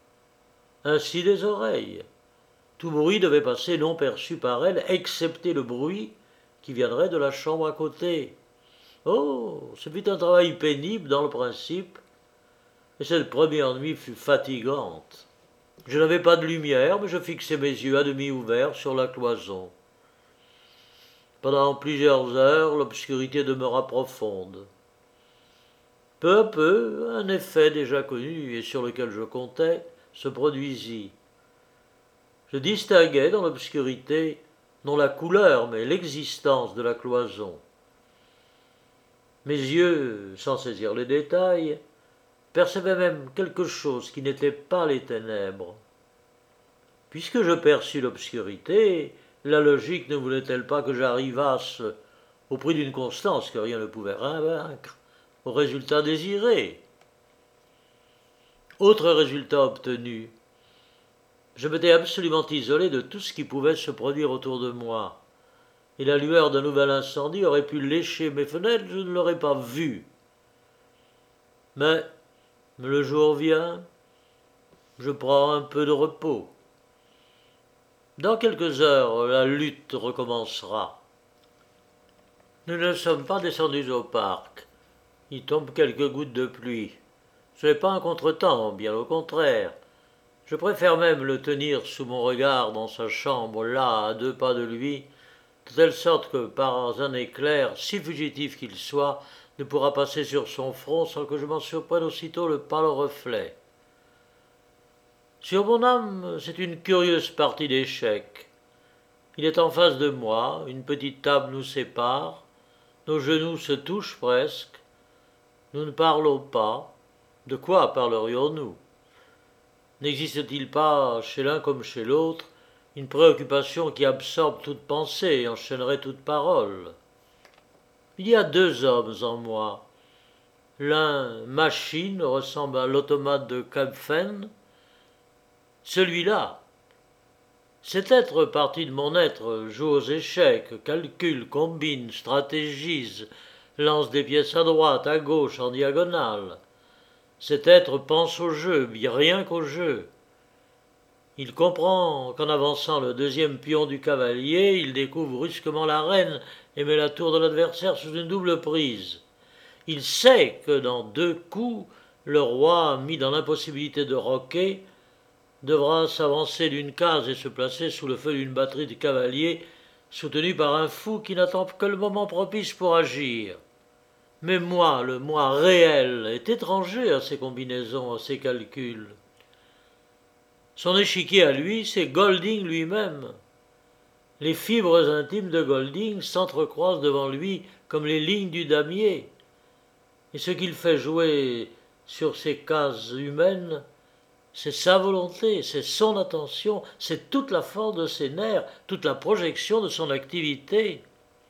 Ainsi les oreilles. Tout bruit devait passer non perçu par elles, excepté le bruit qui viendrait de la chambre à côté. Oh, ce fut un travail pénible dans le principe, et cette première nuit fut fatigante. Je n'avais pas de lumière, mais je fixais mes yeux à demi ouverts sur la cloison. Pendant plusieurs heures, l'obscurité demeura profonde. Peu à peu, un effet déjà connu et sur lequel je comptais se produisit. Je distinguais dans l'obscurité non la couleur, mais l'existence de la cloison. Mes yeux, sans saisir les détails, percevaient même quelque chose qui n'était pas les ténèbres. Puisque je perçus l'obscurité, la logique ne voulait-elle pas que j'arrivasse, au prix d'une constance que rien ne pouvait vaincre, au résultat désiré? Autre résultat obtenu, je m'étais absolument isolé de tout ce qui pouvait se produire autour de moi, et la lueur d'un nouvel incendie aurait pu lécher mes fenêtres, je ne l'aurais pas vu. Mais le jour vient, je prends un peu de repos. Dans quelques heures, la lutte recommencera. Nous ne sommes pas descendus au parc. Il tombe quelques gouttes de pluie. Ce n'est pas un contretemps, bien au contraire. Je préfère même le tenir sous mon regard dans sa chambre, là, à 2 pas de lui, de telle sorte que, par un éclair, si fugitif qu'il soit, ne pourra passer sur son front sans que je m'en surprenne aussitôt le pâle reflet. Sur mon âme, c'est une curieuse partie d'échecs. Il est en face de moi, une petite table nous sépare, nos genoux se touchent presque, nous ne parlons pas. De quoi parlerions-nous? N'existe-t-il pas, chez l'un comme chez l'autre, une préoccupation qui absorbe toute pensée et enchaînerait toute parole? Il y a 2 hommes en moi. L'un, machine, ressemble à l'automate de Kempfen. Celui-là, cet être parti de mon être joue aux échecs, calcule, combine, stratégise, lance des pièces à droite, à gauche, en diagonale. Cet être pense au jeu, rien qu'au jeu. Il comprend qu'en avançant le 2e pion du cavalier, il découvre brusquement la reine et met la tour de l'adversaire sous une double prise. Il sait que dans 2 coups, le roi, mis dans l'impossibilité de roquer, devra s'avancer d'une case et se placer sous le feu d'une batterie de cavaliers, soutenu par un fou qui n'attend que le moment propice pour agir. Mais moi, le moi réel, est étranger à ces combinaisons, à ces calculs. Son échiquier à lui, c'est Golding lui-même. Les fibres intimes de Golding s'entrecroisent devant lui comme les lignes du damier. Et ce qu'il fait jouer sur ces cases humaines, c'est sa volonté, c'est son attention, c'est toute la force de ses nerfs, toute la projection de son activité.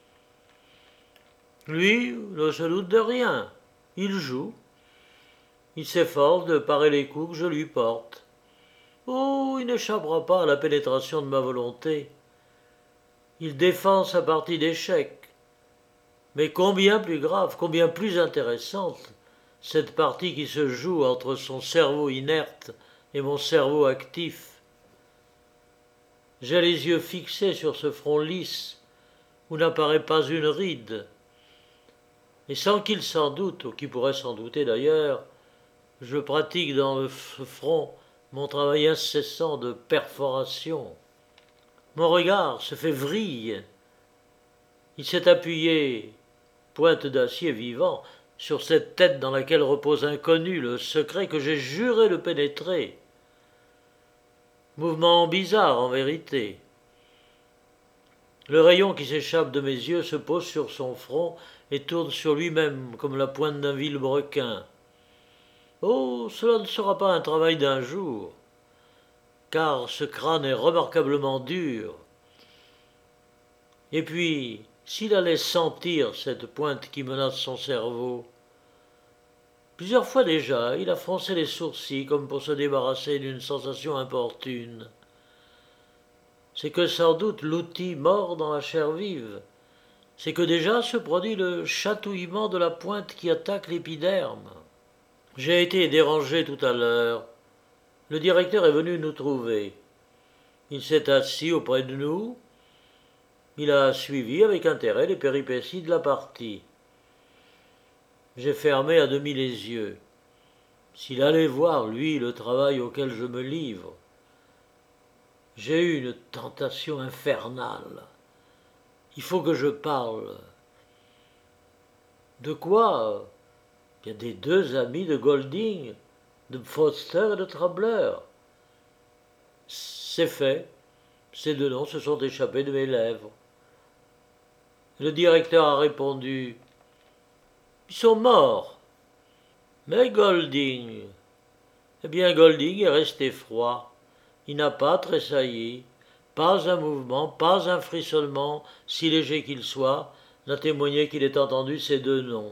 Lui ne se doute de rien. Il joue. Il s'efforce de parer les coups que je lui porte. Oh, il n'échappera pas à la pénétration de ma volonté. Il défend sa partie d'échecs. Mais combien plus grave, combien plus intéressante, cette partie qui se joue entre son cerveau inerte et mon cerveau actif. J'ai les yeux fixés sur ce front lisse où n'apparaît pas une ride. Et sans qu'il s'en doute, ou qu'il pourrait s'en douter d'ailleurs, je pratique dans ce front mon travail incessant de perforation. Mon regard se fait vrille. Il s'est appuyé, pointe d'acier vivant, sur cette tête dans laquelle repose inconnu le secret que j'ai juré de pénétrer. Mouvement bizarre en vérité. Le rayon qui s'échappe de mes yeux se pose sur son front et tourne sur lui-même comme la pointe d'un vilebrequin. Oh, cela ne sera pas un travail d'un jour, car ce crâne est remarquablement dur. Et puis, s'il allait sentir cette pointe qui menace son cerveau, plusieurs fois déjà, il a froncé les sourcils comme pour se débarrasser d'une sensation importune. C'est que sans doute l'outil mord dans la chair vive. C'est que déjà se produit le chatouillement de la pointe qui attaque l'épiderme. J'ai été dérangé tout à l'heure. Le directeur est venu nous trouver. Il s'est assis auprès de nous. Il a suivi avec intérêt les péripéties de la partie. J'ai fermé à demi les yeux. S'il allait voir, lui, le travail auquel je me livre. J'ai eu une tentation infernale. Il faut que je parle. De quoi? Il y a des deux amis de Golding, de Foster et de Trabler. C'est fait. Ces deux noms se sont échappés de mes lèvres. Le directeur a répondu « Ils sont morts. » Mais Golding… Eh bien, Golding est resté froid. Il n'a pas tressailli. Pas un mouvement, pas un frissonnement, si léger qu'il soit, n'a témoigné qu'il ait entendu ces deux noms.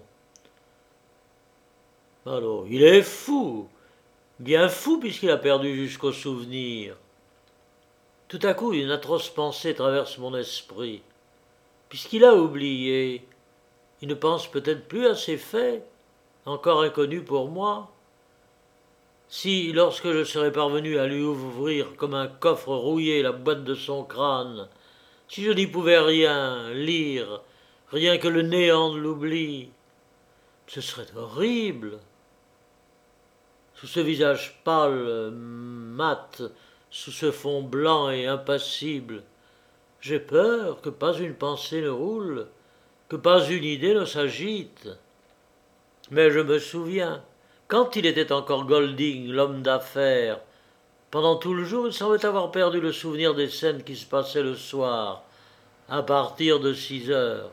Alors, il est fou, bien fou puisqu'il a perdu jusqu'au souvenir. Tout à coup, une atroce pensée traverse mon esprit. Puisqu'il a oublié, il ne pense peut-être plus à ses faits, encore inconnus pour moi. Si, lorsque je serais parvenu à lui ouvrir comme un coffre rouillé la boîte de son crâne, si je n'y pouvais rien lire, rien que le néant de l'oubli, ce serait horrible. Sous ce visage pâle, mat, sous ce fond blanc et impassible, j'ai peur que pas une pensée ne roule, que pas une idée ne s'agite. Mais je me souviens, quand il était encore Golding, l'homme d'affaires, pendant tout le jour, il semblait avoir perdu le souvenir des scènes qui se passaient le soir, à partir de 6 heures.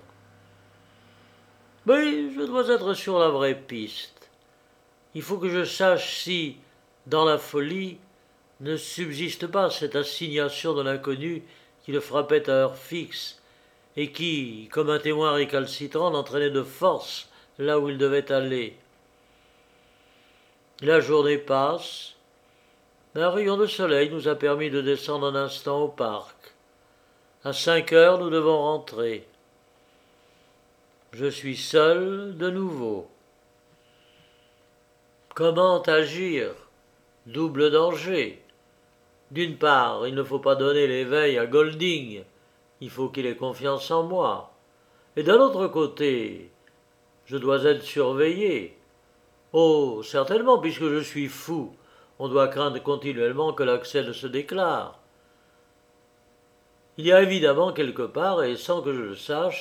Oui, je dois être sur la vraie piste. Il faut que je sache si, dans la folie, ne subsiste pas cette assignation de l'inconnu qui le frappait à heure fixe et qui, comme un témoin récalcitrant, l'entraînait de force là où il devait aller. La journée passe. Un rayon de soleil nous a permis de descendre un instant au parc. À 5 heures, nous devons rentrer. Je suis seul de nouveau. Comment agir? Double danger. D'une part, il ne faut pas donner l'éveil à Golding. Il faut qu'il ait confiance en moi. Et d'un autre côté, je dois être surveillé. Oh, certainement, puisque je suis fou, on doit craindre continuellement que l'accès ne se déclare. Il y a évidemment quelque part, et sans que je le sache,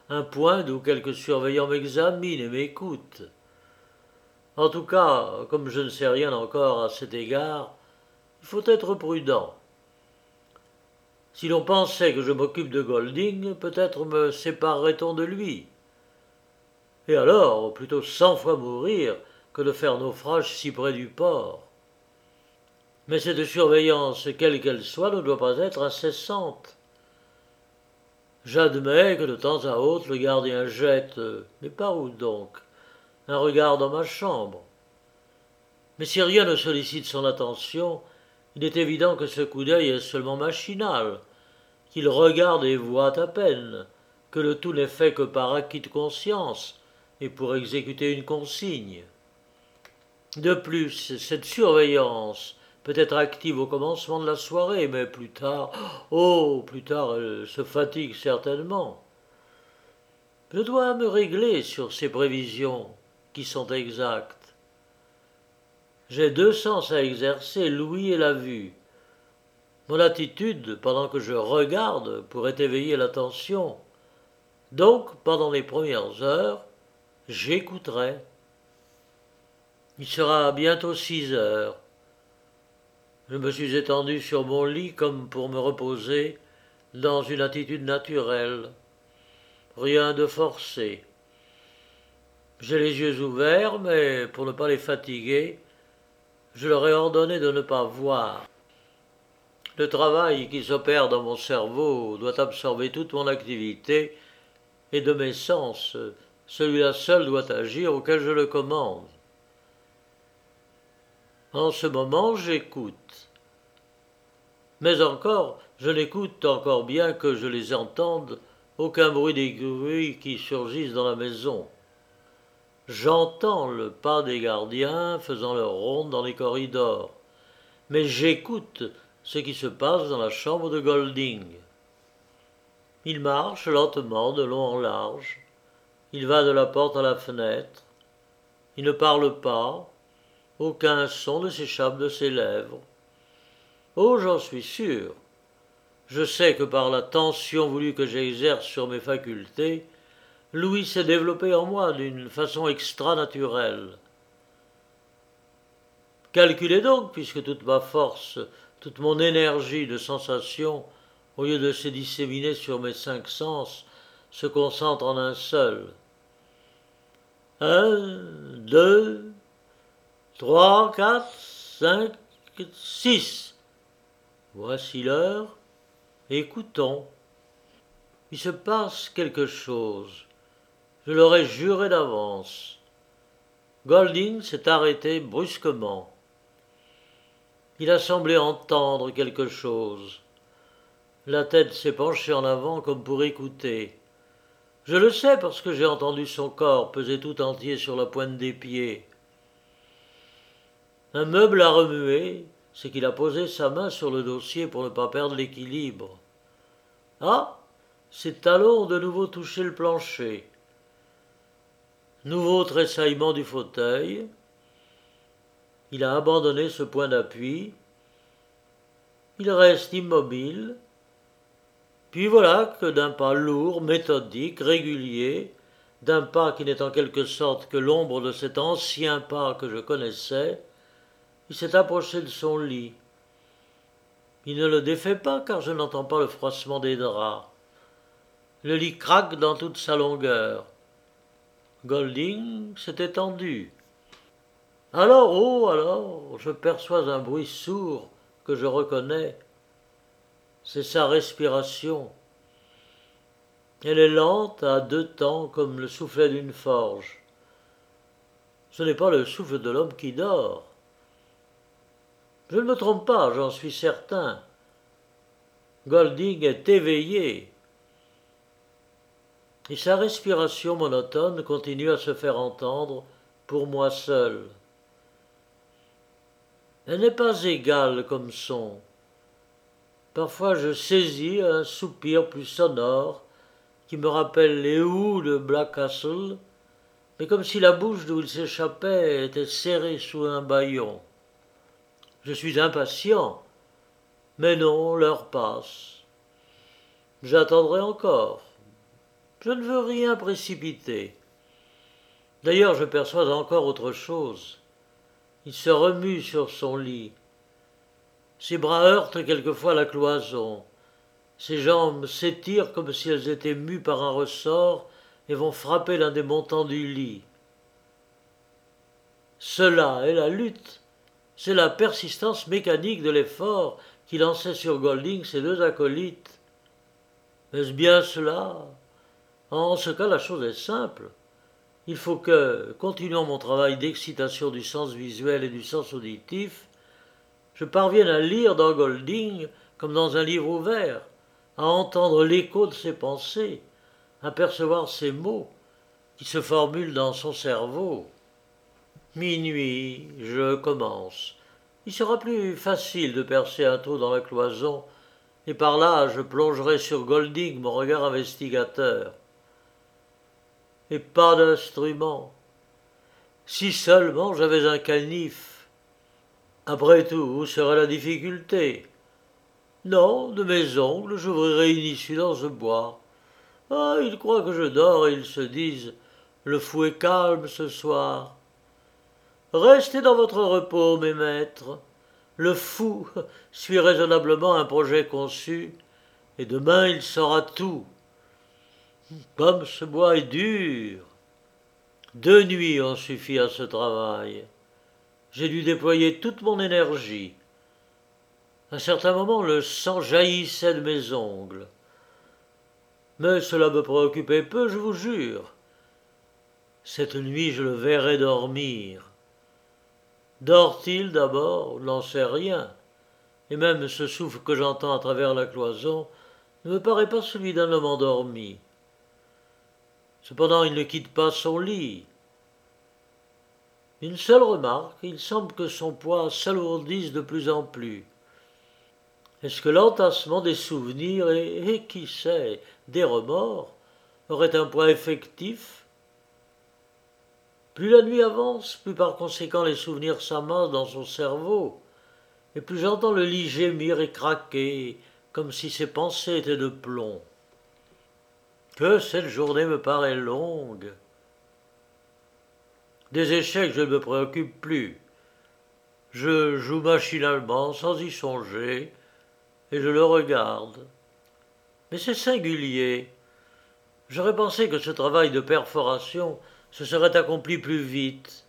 un point d'où quelques surveillants m'examinent et m'écoutent. En tout cas, comme je ne sais rien encore à cet égard, il faut être prudent. Si l'on pensait que je m'occupe de Golding, peut-être me séparerait-on de lui. Et alors, plutôt 100 fois mourir que de faire naufrage si près du port. Mais cette surveillance, quelle qu'elle soit, ne doit pas être incessante. J'admets que de temps à autre le gardien jette, mais par où donc, un regard dans ma chambre. Mais si rien ne sollicite son attention, il est évident que ce coup d'œil est seulement machinal, qu'il regarde et voit à peine, que le tout n'est fait que par acquis de conscience et pour exécuter une consigne. De plus, cette surveillance peut être active au commencement de la soirée, mais plus tard, oh, plus tard, elle se fatigue certainement. Je dois me régler sur ces prévisions qui sont exactes. J'ai deux sens à exercer, l'ouïe et la vue. Mon attitude, pendant que je regarde, pourrait éveiller l'attention. Donc, pendant les premières heures, j'écouterai. Il sera bientôt 6 heures. Je me suis étendu sur mon lit comme pour me reposer dans une attitude naturelle. Rien de forcé. J'ai les yeux ouverts, mais pour ne pas les fatiguer, je leur ai ordonné de ne pas voir. Le travail qui s'opère dans mon cerveau doit absorber toute mon activité, et de mes sens, celui-là seul doit agir auquel je le commande. En ce moment, j'écoute. Mais encore, je n'écoute encore bien que je les entende, aucun bruit d'aiguille qui surgisse dans la maison. J'entends le pas des gardiens faisant leur ronde dans les corridors, mais j'écoute ce qui se passe dans la chambre de Golding. Il marche lentement de long en large, il va de la porte à la fenêtre, il ne parle pas, aucun son ne s'échappe de ses lèvres. Oh, j'en suis sûr. Je sais que par la tension voulue que j'exerce sur mes facultés, Louis s'est développé en moi d'une façon extra-naturelle. Calculez donc, puisque toute ma force, toute mon énergie de sensation, au lieu de se disséminer sur mes 5 sens, se concentre en un seul. 1, 2, 3, 4, 5, 6. Voici l'heure. Écoutons. Il se passe quelque chose. Je l'aurais juré d'avance. Golding s'est arrêté brusquement. Il a semblé entendre quelque chose. La tête s'est penchée en avant comme pour écouter. Je le sais parce que j'ai entendu son corps peser tout entier sur la pointe des pieds. Un meuble a remué, c'est qu'il a posé sa main sur le dossier pour ne pas perdre l'équilibre. Ah, ses talons ont de nouveau touché le plancher. Nouveau tressaillement du fauteuil. Il a abandonné ce point d'appui. Il reste immobile. Puis voilà que d'un pas lourd, méthodique, régulier, d'un pas qui n'est en quelque sorte que l'ombre de cet ancien pas que je connaissais, il s'est approché de son lit. Il ne le défait pas car je n'entends pas le froissement des draps. Le lit craque dans toute sa longueur. Golding s'est étendu. Alors, je perçois un bruit sourd que je reconnais. C'est sa respiration. Elle est lente à 2 temps comme le soufflet d'une forge. Ce n'est pas le souffle de l'homme qui dort. Je ne me trompe pas, j'en suis certain. Golding est éveillé. Et sa respiration monotone continue à se faire entendre pour moi seul. Elle n'est pas égale comme son. Parfois je saisis un soupir plus sonore qui me rappelle les houes de Black Castle, mais comme si la bouche d'où il s'échappait était serrée sous un bâillon. Je suis impatient, mais non, l'heure passe. J'attendrai encore. Je ne veux rien précipiter. D'ailleurs, je perçois encore autre chose. Il se remue sur son lit. Ses bras heurtent quelquefois la cloison. Ses jambes s'étirent comme si elles étaient mues par un ressort et vont frapper l'un des montants du lit. Cela est la lutte. C'est la persistance mécanique de l'effort qui lançait sur Golding ses deux acolytes. Est-ce bien cela? En ce cas, la chose est simple. Il faut que, continuant mon travail d'excitation du sens visuel et du sens auditif, je parvienne à lire dans Golding comme dans un livre ouvert, à entendre l'écho de ses pensées, à percevoir ses mots qui se formulent dans son cerveau. Minuit, je commence. Il sera plus facile de percer un trou dans la cloison, et par là je plongerai sur Golding mon regard investigateur. Et pas d'instrument. Si seulement j'avais un canif. Après tout, où serait la difficulté? Non, de mes ongles, j'ouvrirai une issue dans ce bois. Ah, ils croient que je dors et ils se disent « Le fou est calme ce soir ». Restez dans votre repos, mes maîtres. Le fou suit raisonnablement un projet conçu, et demain il saura tout. Comme ce bois est dur. 2 nuits ont suffi à ce travail. J'ai dû déployer toute mon énergie. À un certain moment, le sang jaillissait de mes ongles. Mais cela me préoccupait peu, je vous jure. Cette nuit, je le verrai dormir. Dort-il d'abord? N'en sais rien. Et même ce souffle que j'entends à travers la cloison ne me paraît pas celui d'un homme endormi. Cependant, il ne quitte pas son lit. Une seule remarque, il semble que son poids s'alourdisse de plus en plus. Est-ce que l'entassement des souvenirs et qui sait, des remords, aurait un poids effectif? Plus la nuit avance, plus par conséquent les souvenirs s'amassent dans son cerveau, et plus j'entends le lit gémir et craquer, comme si ses pensées étaient de plomb. Que cette journée me paraît longue. Des échecs, je ne me préoccupe plus. Je joue machinalement, sans y songer, et je le regarde. Mais c'est singulier. J'aurais pensé que ce travail de perforation se serait accompli plus vite.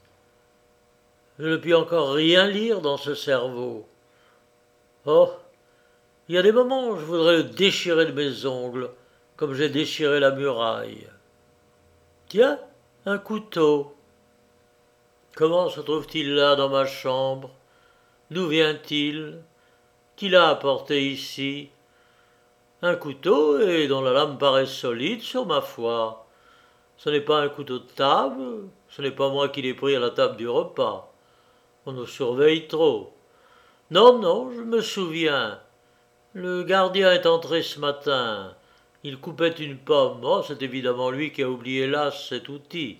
Je ne puis encore rien lire dans ce cerveau. Oh, il y a des moments où je voudrais le déchirer de mes ongles, comme j'ai déchiré la muraille. Tiens, un couteau. Comment se trouve-t-il là dans ma chambre? D'où vient-il? Qui l'a apporté ici? Un couteau, et dont la lame paraît solide, sur ma foi. Ce n'est pas un couteau de table, ce n'est pas moi qui l'ai pris à la table du repas. On nous surveille trop. Non, non, je me souviens. Le gardien est entré ce matin. Il coupait une pomme. Oh, c'est évidemment lui qui a oublié là cet outil.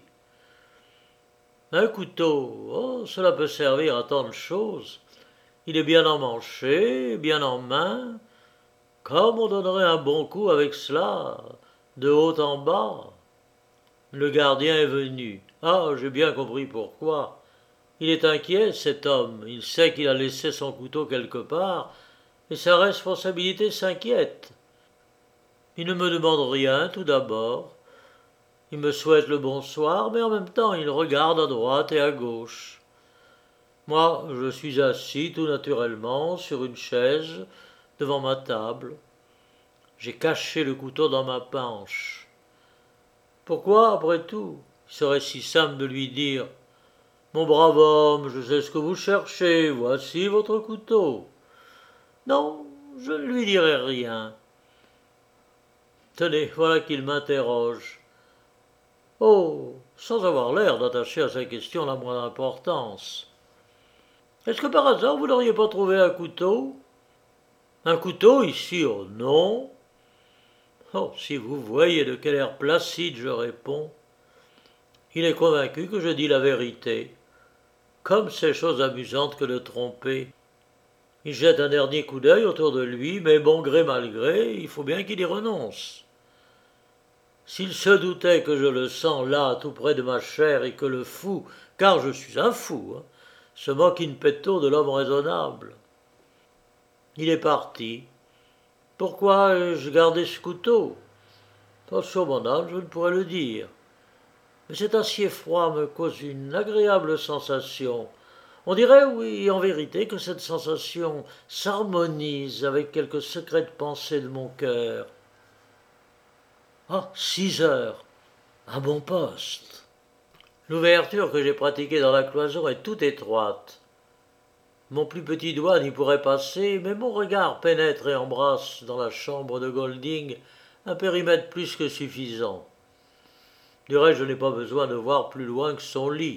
Un couteau, oh, cela peut servir à tant de choses. Il est bien emmanché, bien en main. Comme on donnerait un bon coup avec cela, de haut en bas. Le gardien est venu. Ah, j'ai bien compris pourquoi. Il est inquiet, cet homme. Il sait qu'il a laissé son couteau quelque part, et sa responsabilité s'inquiète. Il ne me demande rien, tout d'abord. Il me souhaite le bonsoir, mais en même temps il regarde à droite et à gauche. Moi, je suis assis tout naturellement sur une chaise devant ma table. J'ai caché le couteau dans ma panche. Pourquoi, après tout, il serait si simple de lui dire « Mon brave homme, je sais ce que vous cherchez, voici votre couteau. » Non, je ne lui dirai rien. Tenez, voilà qu'il m'interroge. Oh, sans avoir l'air d'attacher à sa question la moindre importance. Est-ce que par hasard vous n'auriez pas trouvé un couteau? Un couteau ici, oh non. Oh, si vous voyez de quel air placide je réponds. Il est convaincu que je dis la vérité. Comme c'est chose amusante que de tromper. Il jette un dernier coup d'œil autour de lui, mais bon gré mal gré, il faut bien qu'il y renonce. S'il se doutait que je le sens là, tout près de ma chair, et que le fou, car je suis un fou, se moque in petto de l'homme raisonnable. Il est parti. Pourquoi ai-je gardé ce couteau? Sur mon âme, je ne pourrais le dire. Mais cet acier froid me cause une agréable sensation. On dirait, oui, en vérité, que cette sensation s'harmonise avec quelque secrète pensée de mon cœur. Ah, 6 heures, à bon poste. L'ouverture que j'ai pratiquée dans la cloison est toute étroite. Mon plus petit doigt n'y pourrait passer, mais mon regard pénètre et embrasse dans la chambre de Golding un périmètre plus que suffisant. Du reste, je n'ai pas besoin de voir plus loin que son lit.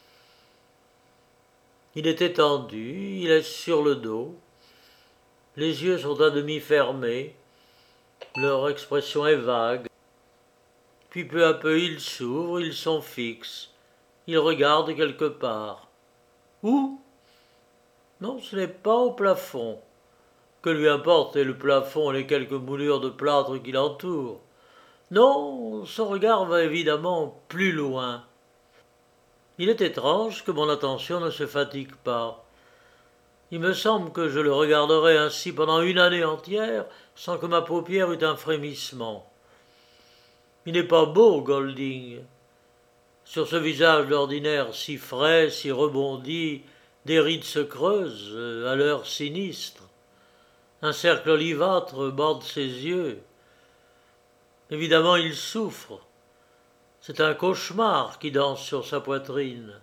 Il est étendu, il est sur le dos, les yeux sont à demi fermés, leur expression est vague, puis peu à peu ils s'ouvrent, ils sont fixes, ils regardent quelque part. Où? Non, ce n'est pas au plafond. Que lui importe le plafond et les quelques moulures de plâtre qui l'entourent? Non, son regard va évidemment plus loin. Il est étrange que mon attention ne se fatigue pas. Il me semble que je le regarderai ainsi pendant une année entière sans que ma paupière eût un frémissement. Il n'est pas beau, Golding. Sur ce visage d'ordinaire si frais, si rebondi, des rides se creusent, à l'heure sinistre. Un cercle olivâtre borde ses yeux. Évidemment, il souffre. C'est un cauchemar qui danse sur sa poitrine.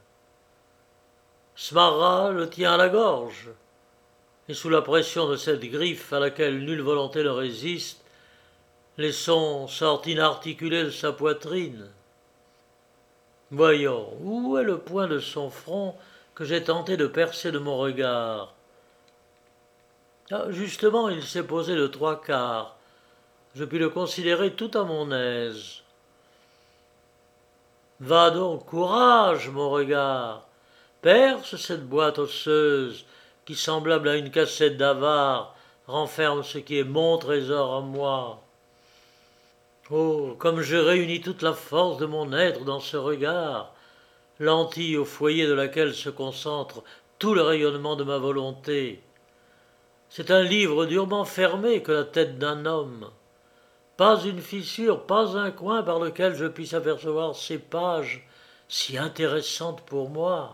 Smarra le tient à la gorge, et sous la pression de cette griffe à laquelle nulle volonté ne résiste, les sons sortent inarticulés de sa poitrine. Voyons, où est le point de son front que j'ai tenté de percer de mon regard? Ah, justement, il s'est posé de 3/4. Je puis le considérer tout à mon aise. Va donc, courage, mon regard. Perce cette boîte osseuse qui, semblable à une cassette d'avare, renferme ce qui est mon trésor à moi. Oh, comme je réunis toute la force de mon être dans ce regard, lentille au foyer de laquelle se concentre tout le rayonnement de ma volonté. C'est un livre durement fermé que la tête d'un homme. Pas une fissure, pas un coin par lequel je puisse apercevoir ces pages si intéressantes pour moi.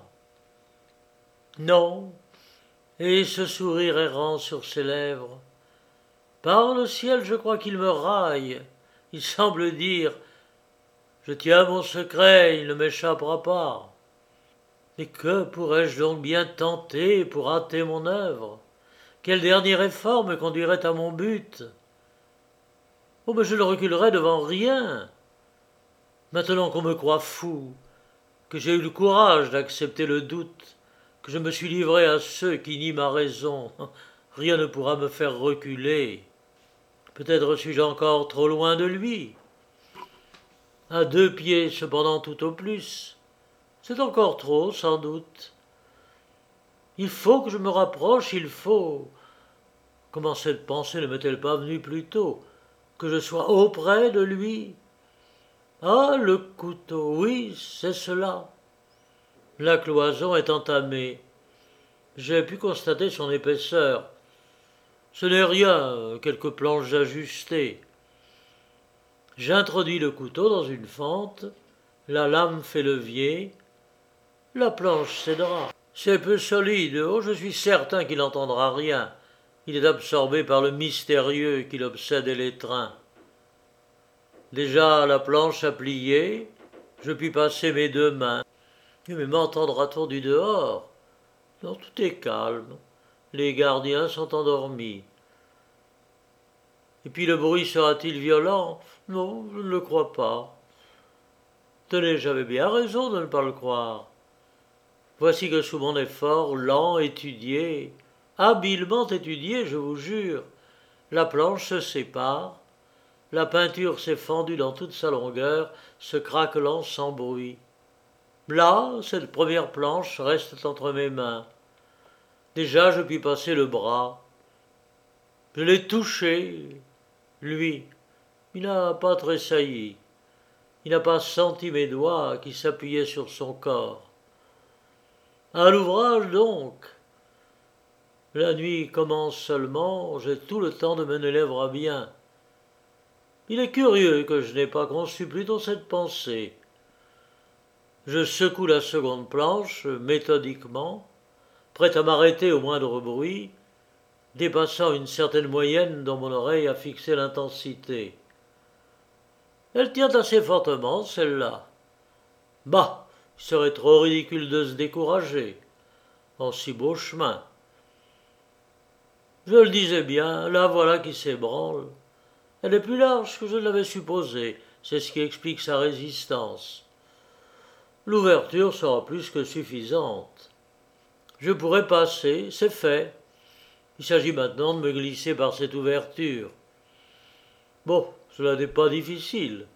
Non, et ce sourire errant sur ses lèvres. Par le ciel, je crois qu'il me raille. Il semble dire « Je tiens mon secret, il ne m'échappera pas. » Mais que pourrais-je donc bien tenter pour hâter mon œuvre? Quel dernier effort me conduirait à mon but? Oh, mais je ne reculerai devant rien. Maintenant qu'on me croit fou, que j'ai eu le courage d'accepter le doute, que je me suis livré à ceux qui nient ma raison, rien ne pourra me faire reculer. Peut-être suis-je encore trop loin de lui. À 2 pieds cependant tout au plus. C'est encore trop, sans doute. Il faut que je me rapproche, il faut. Comment cette pensée ne m'est-elle pas venue plus tôt? Que je sois auprès de lui? Ah, le couteau, oui, c'est cela. La cloison est entamée. J'ai pu constater son épaisseur. Ce n'est rien, quelques planches ajustées. J'introduis le couteau dans une fente, la lame fait levier, la planche cédera. C'est peu solide, oh, je suis certain qu'il n'entendra rien. Il est absorbé par le mystérieux qui l'obsède et l'étreint. Déjà la planche a plié, je puis passer mes 2 mains. Mais m'entendra-t-on du dehors? Non, tout est calme. Les gardiens sont endormis. Et puis le bruit sera-t-il violent? Non, je ne le crois pas. Tenez, j'avais bien raison de ne pas le croire. Voici que sous mon effort, lent, étudié, habilement étudié, je vous jure, la planche se sépare, la peinture s'est fendue dans toute sa longueur, se craquelant sans bruit. Là, cette première planche reste entre mes mains. Déjà, je puis passer le bras. Je l'ai touché, lui. Il n'a pas tressailli. il n'a pas senti mes doigts qui s'appuyaient sur son corps. À l'ouvrage donc. La nuit commence seulement, j'ai tout le temps de mener l'œuvre à bien. Il est curieux que je n'ai pas conçu plus tôt cette pensée. Je secoue la seconde planche, méthodiquement, prêt à m'arrêter au moindre bruit, dépassant une certaine moyenne dont mon oreille a fixé l'intensité. Elle tient assez fortement, celle-là. Bah, il serait trop ridicule de se décourager, en si beau chemin. Je le disais bien, la voilà qui s'ébranle. Elle est plus large que je l'avais supposé, c'est ce qui explique sa résistance. L'ouverture sera plus que suffisante. Je pourrai passer, c'est fait. Il s'agit maintenant de me glisser par cette ouverture. Bon, cela n'est pas difficile.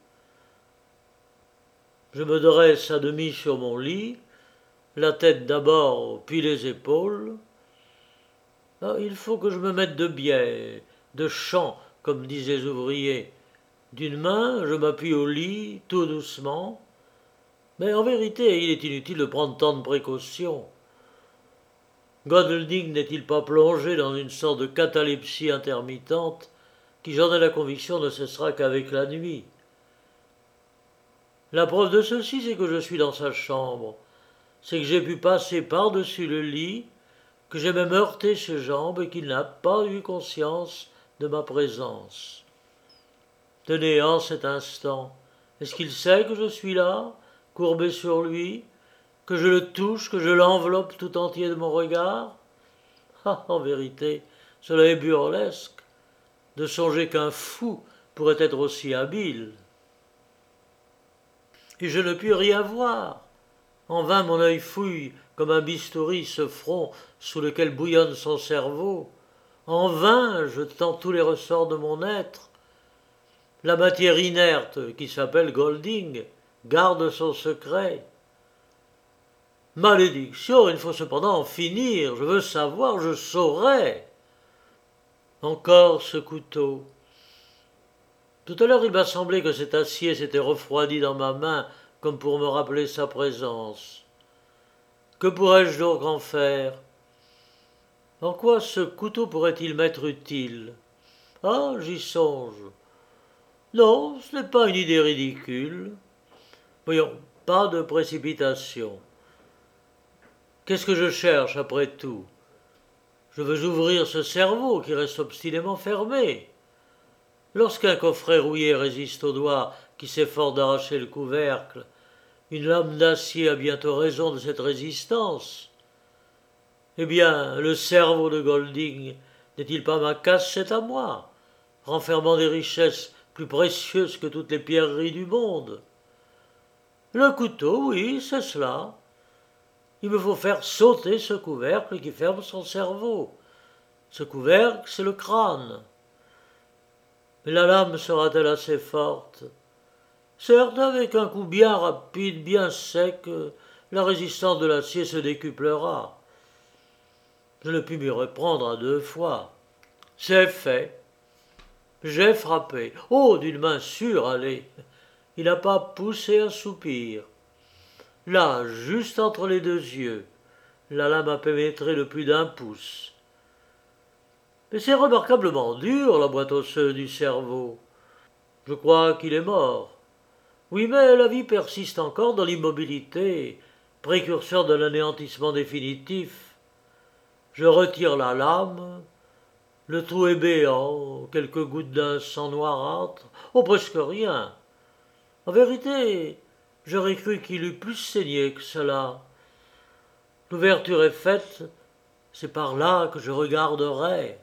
Je me dresse à demi sur mon lit, la tête d'abord, puis les épaules. Ah, il faut que je me mette de biais, de champ, comme disent les ouvriers. D'une main, je m'appuie au lit, tout doucement. Mais en vérité, il est inutile de prendre tant de précautions. Golding n'est-il pas plongé dans une sorte de catalepsie intermittente qui, j'en ai la conviction, ne cessera qu'avec la nuit? La preuve de ceci, c'est que je suis dans sa chambre. C'est que j'ai pu passer par-dessus le lit, que j'ai même heurté ses jambes et qu'il n'a pas eu conscience de ma présence. Tenez, en cet instant, est-ce qu'il sait que je suis là, courbé sur lui, que je le touche, que je l'enveloppe tout entier de mon regard? Ah, en vérité, cela est burlesque, de songer qu'un fou pourrait être aussi habile. Et je ne puis rien voir. En vain mon œil fouille comme un bistouri ce front sous lequel bouillonne son cerveau. En vain je tends tous les ressorts de mon être. La matière inerte qui s'appelle Golding garde son secret. Malédiction, il faut cependant en finir. Je veux savoir, je saurai. Encore ce couteau. Tout à l'heure il m'a semblé que cet acier s'était refroidi dans ma main comme pour me rappeler sa présence. Que pourrais-je donc en faire? En quoi ce couteau pourrait-il m'être utile? Ah, j'y songe. Non, ce n'est pas une idée ridicule. Voyons, pas de précipitation. Qu'est-ce que je cherche après tout? Je veux ouvrir ce cerveau qui reste obstinément fermé. Lorsqu'un coffret rouillé résiste au doigt qui s'efforce d'arracher le couvercle, une lame d'acier a bientôt raison de cette résistance. Eh bien, le cerveau de Golding n'est-il pas ma cassette à moi, renfermant des richesses plus précieuses que toutes les pierreries du monde? Le couteau, oui, c'est cela. Il me faut faire sauter ce couvercle qui ferme son cerveau. Ce couvercle, c'est le crâne. Mais la lame sera-t-elle assez forte? Certes, avec un coup bien rapide, bien sec, la résistance de l'acier se décuplera. Je ne puis m'y reprendre à deux fois. C'est fait. J'ai frappé. Oh, d'une main sûre, allez. Il n'a pas poussé un soupir. Là, juste entre les deux yeux, la lame a pénétré de plus d'un pouce. Mais c'est remarquablement dur, la boîte osseuse du cerveau. Je crois qu'il est mort. Oui, mais la vie persiste encore dans l'immobilité, précurseur de l'anéantissement définitif. Je retire la lame, le trou est béant, quelques gouttes d'un sang noirâtre, oh presque rien. En vérité, j'aurais cru qu'il eût plus saigné que cela. L'ouverture est faite, c'est par là que je regarderai.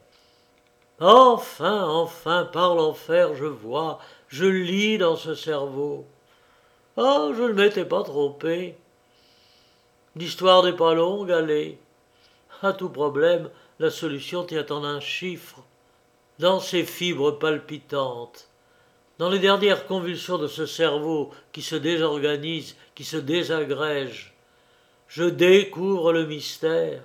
Enfin, enfin, par l'enfer, je vois, je lis dans ce cerveau. Ah, je ne m'étais pas trompé. L'histoire n'est pas longue, allez. À tout problème, la solution tient en un chiffre. Dans ces fibres palpitantes, dans les dernières convulsions de ce cerveau qui se désorganise, qui se désagrège, je découvre le mystère.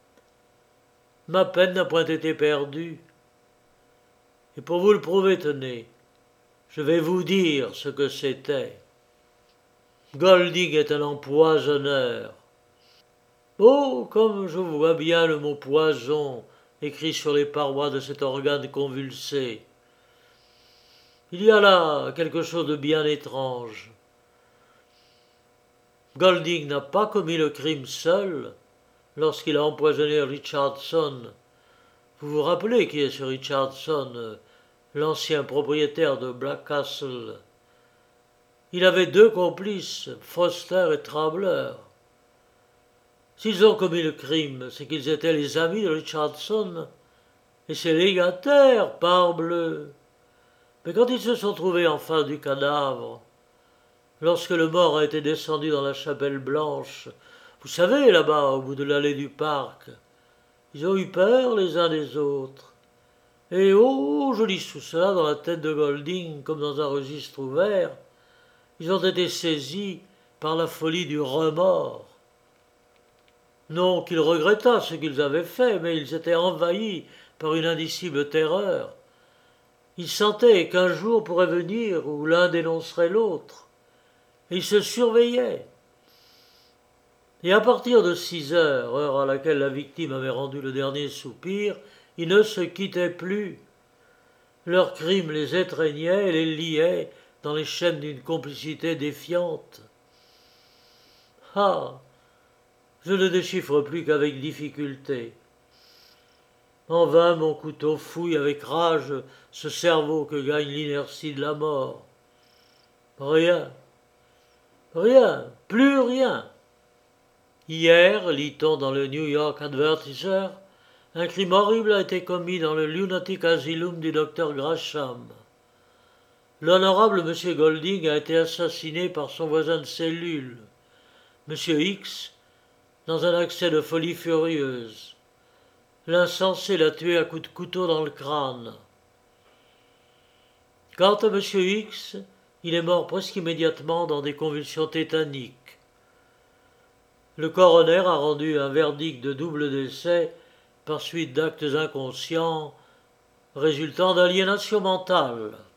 Ma peine n'a point été perdue. Et pour vous le prouver, tenez, je vais vous dire ce que c'était. Golding est un empoisonneur. Oh, comme je vois bien le mot poison écrit sur les parois de cet organe convulsé. Il y a là quelque chose de bien étrange. Golding n'a pas commis le crime seul lorsqu'il a empoisonné Richardson. Vous vous rappelez qui est ce Richardson, l'ancien propriétaire de Black Castle? Il avait deux complices, Foster et Traveller. S'ils ont commis le crime, c'est qu'ils étaient les amis de Richardson et ses légataires, parbleu. Mais quand ils se sont trouvés en face du cadavre, lorsque le mort a été descendu dans la chapelle blanche, vous savez, là-bas, au bout de l'allée du parc, ils ont eu peur les uns des autres. Et oh, je lis tout cela dans la tête de Golding comme dans un registre ouvert. Ils ont été saisis par la folie du remords. Non qu'ils regrettâssent ce qu'ils avaient fait, mais ils étaient envahis par une indicible terreur. Ils sentaient qu'un jour pourrait venir où l'un dénoncerait l'autre. Et ils se surveillaient. Et à partir de 6 heures, heure à laquelle la victime avait rendu le dernier soupir, ils ne se quittaient plus. Leur crime les étreignait et les liait dans les chaînes d'une complicité défiante. Ah, je ne déchiffre plus qu'avec difficulté. En vain mon couteau fouille avec rage ce cerveau que gagne l'inertie de la mort. Rien, rien, plus rien. Hier, lit-on dans le New York Advertiser, un crime horrible a été commis dans le lunatic asylum du docteur Grasham. L'honorable M. Golding a été assassiné par son voisin de cellule, M. X, dans un accès de folie furieuse. L'insensé l'a tué à coups de couteau dans le crâne. Quant à M. X, il est mort presque immédiatement dans des convulsions tétaniques. Le coroner a rendu un verdict de double décès par suite d'actes inconscients résultant d'aliénation mentale.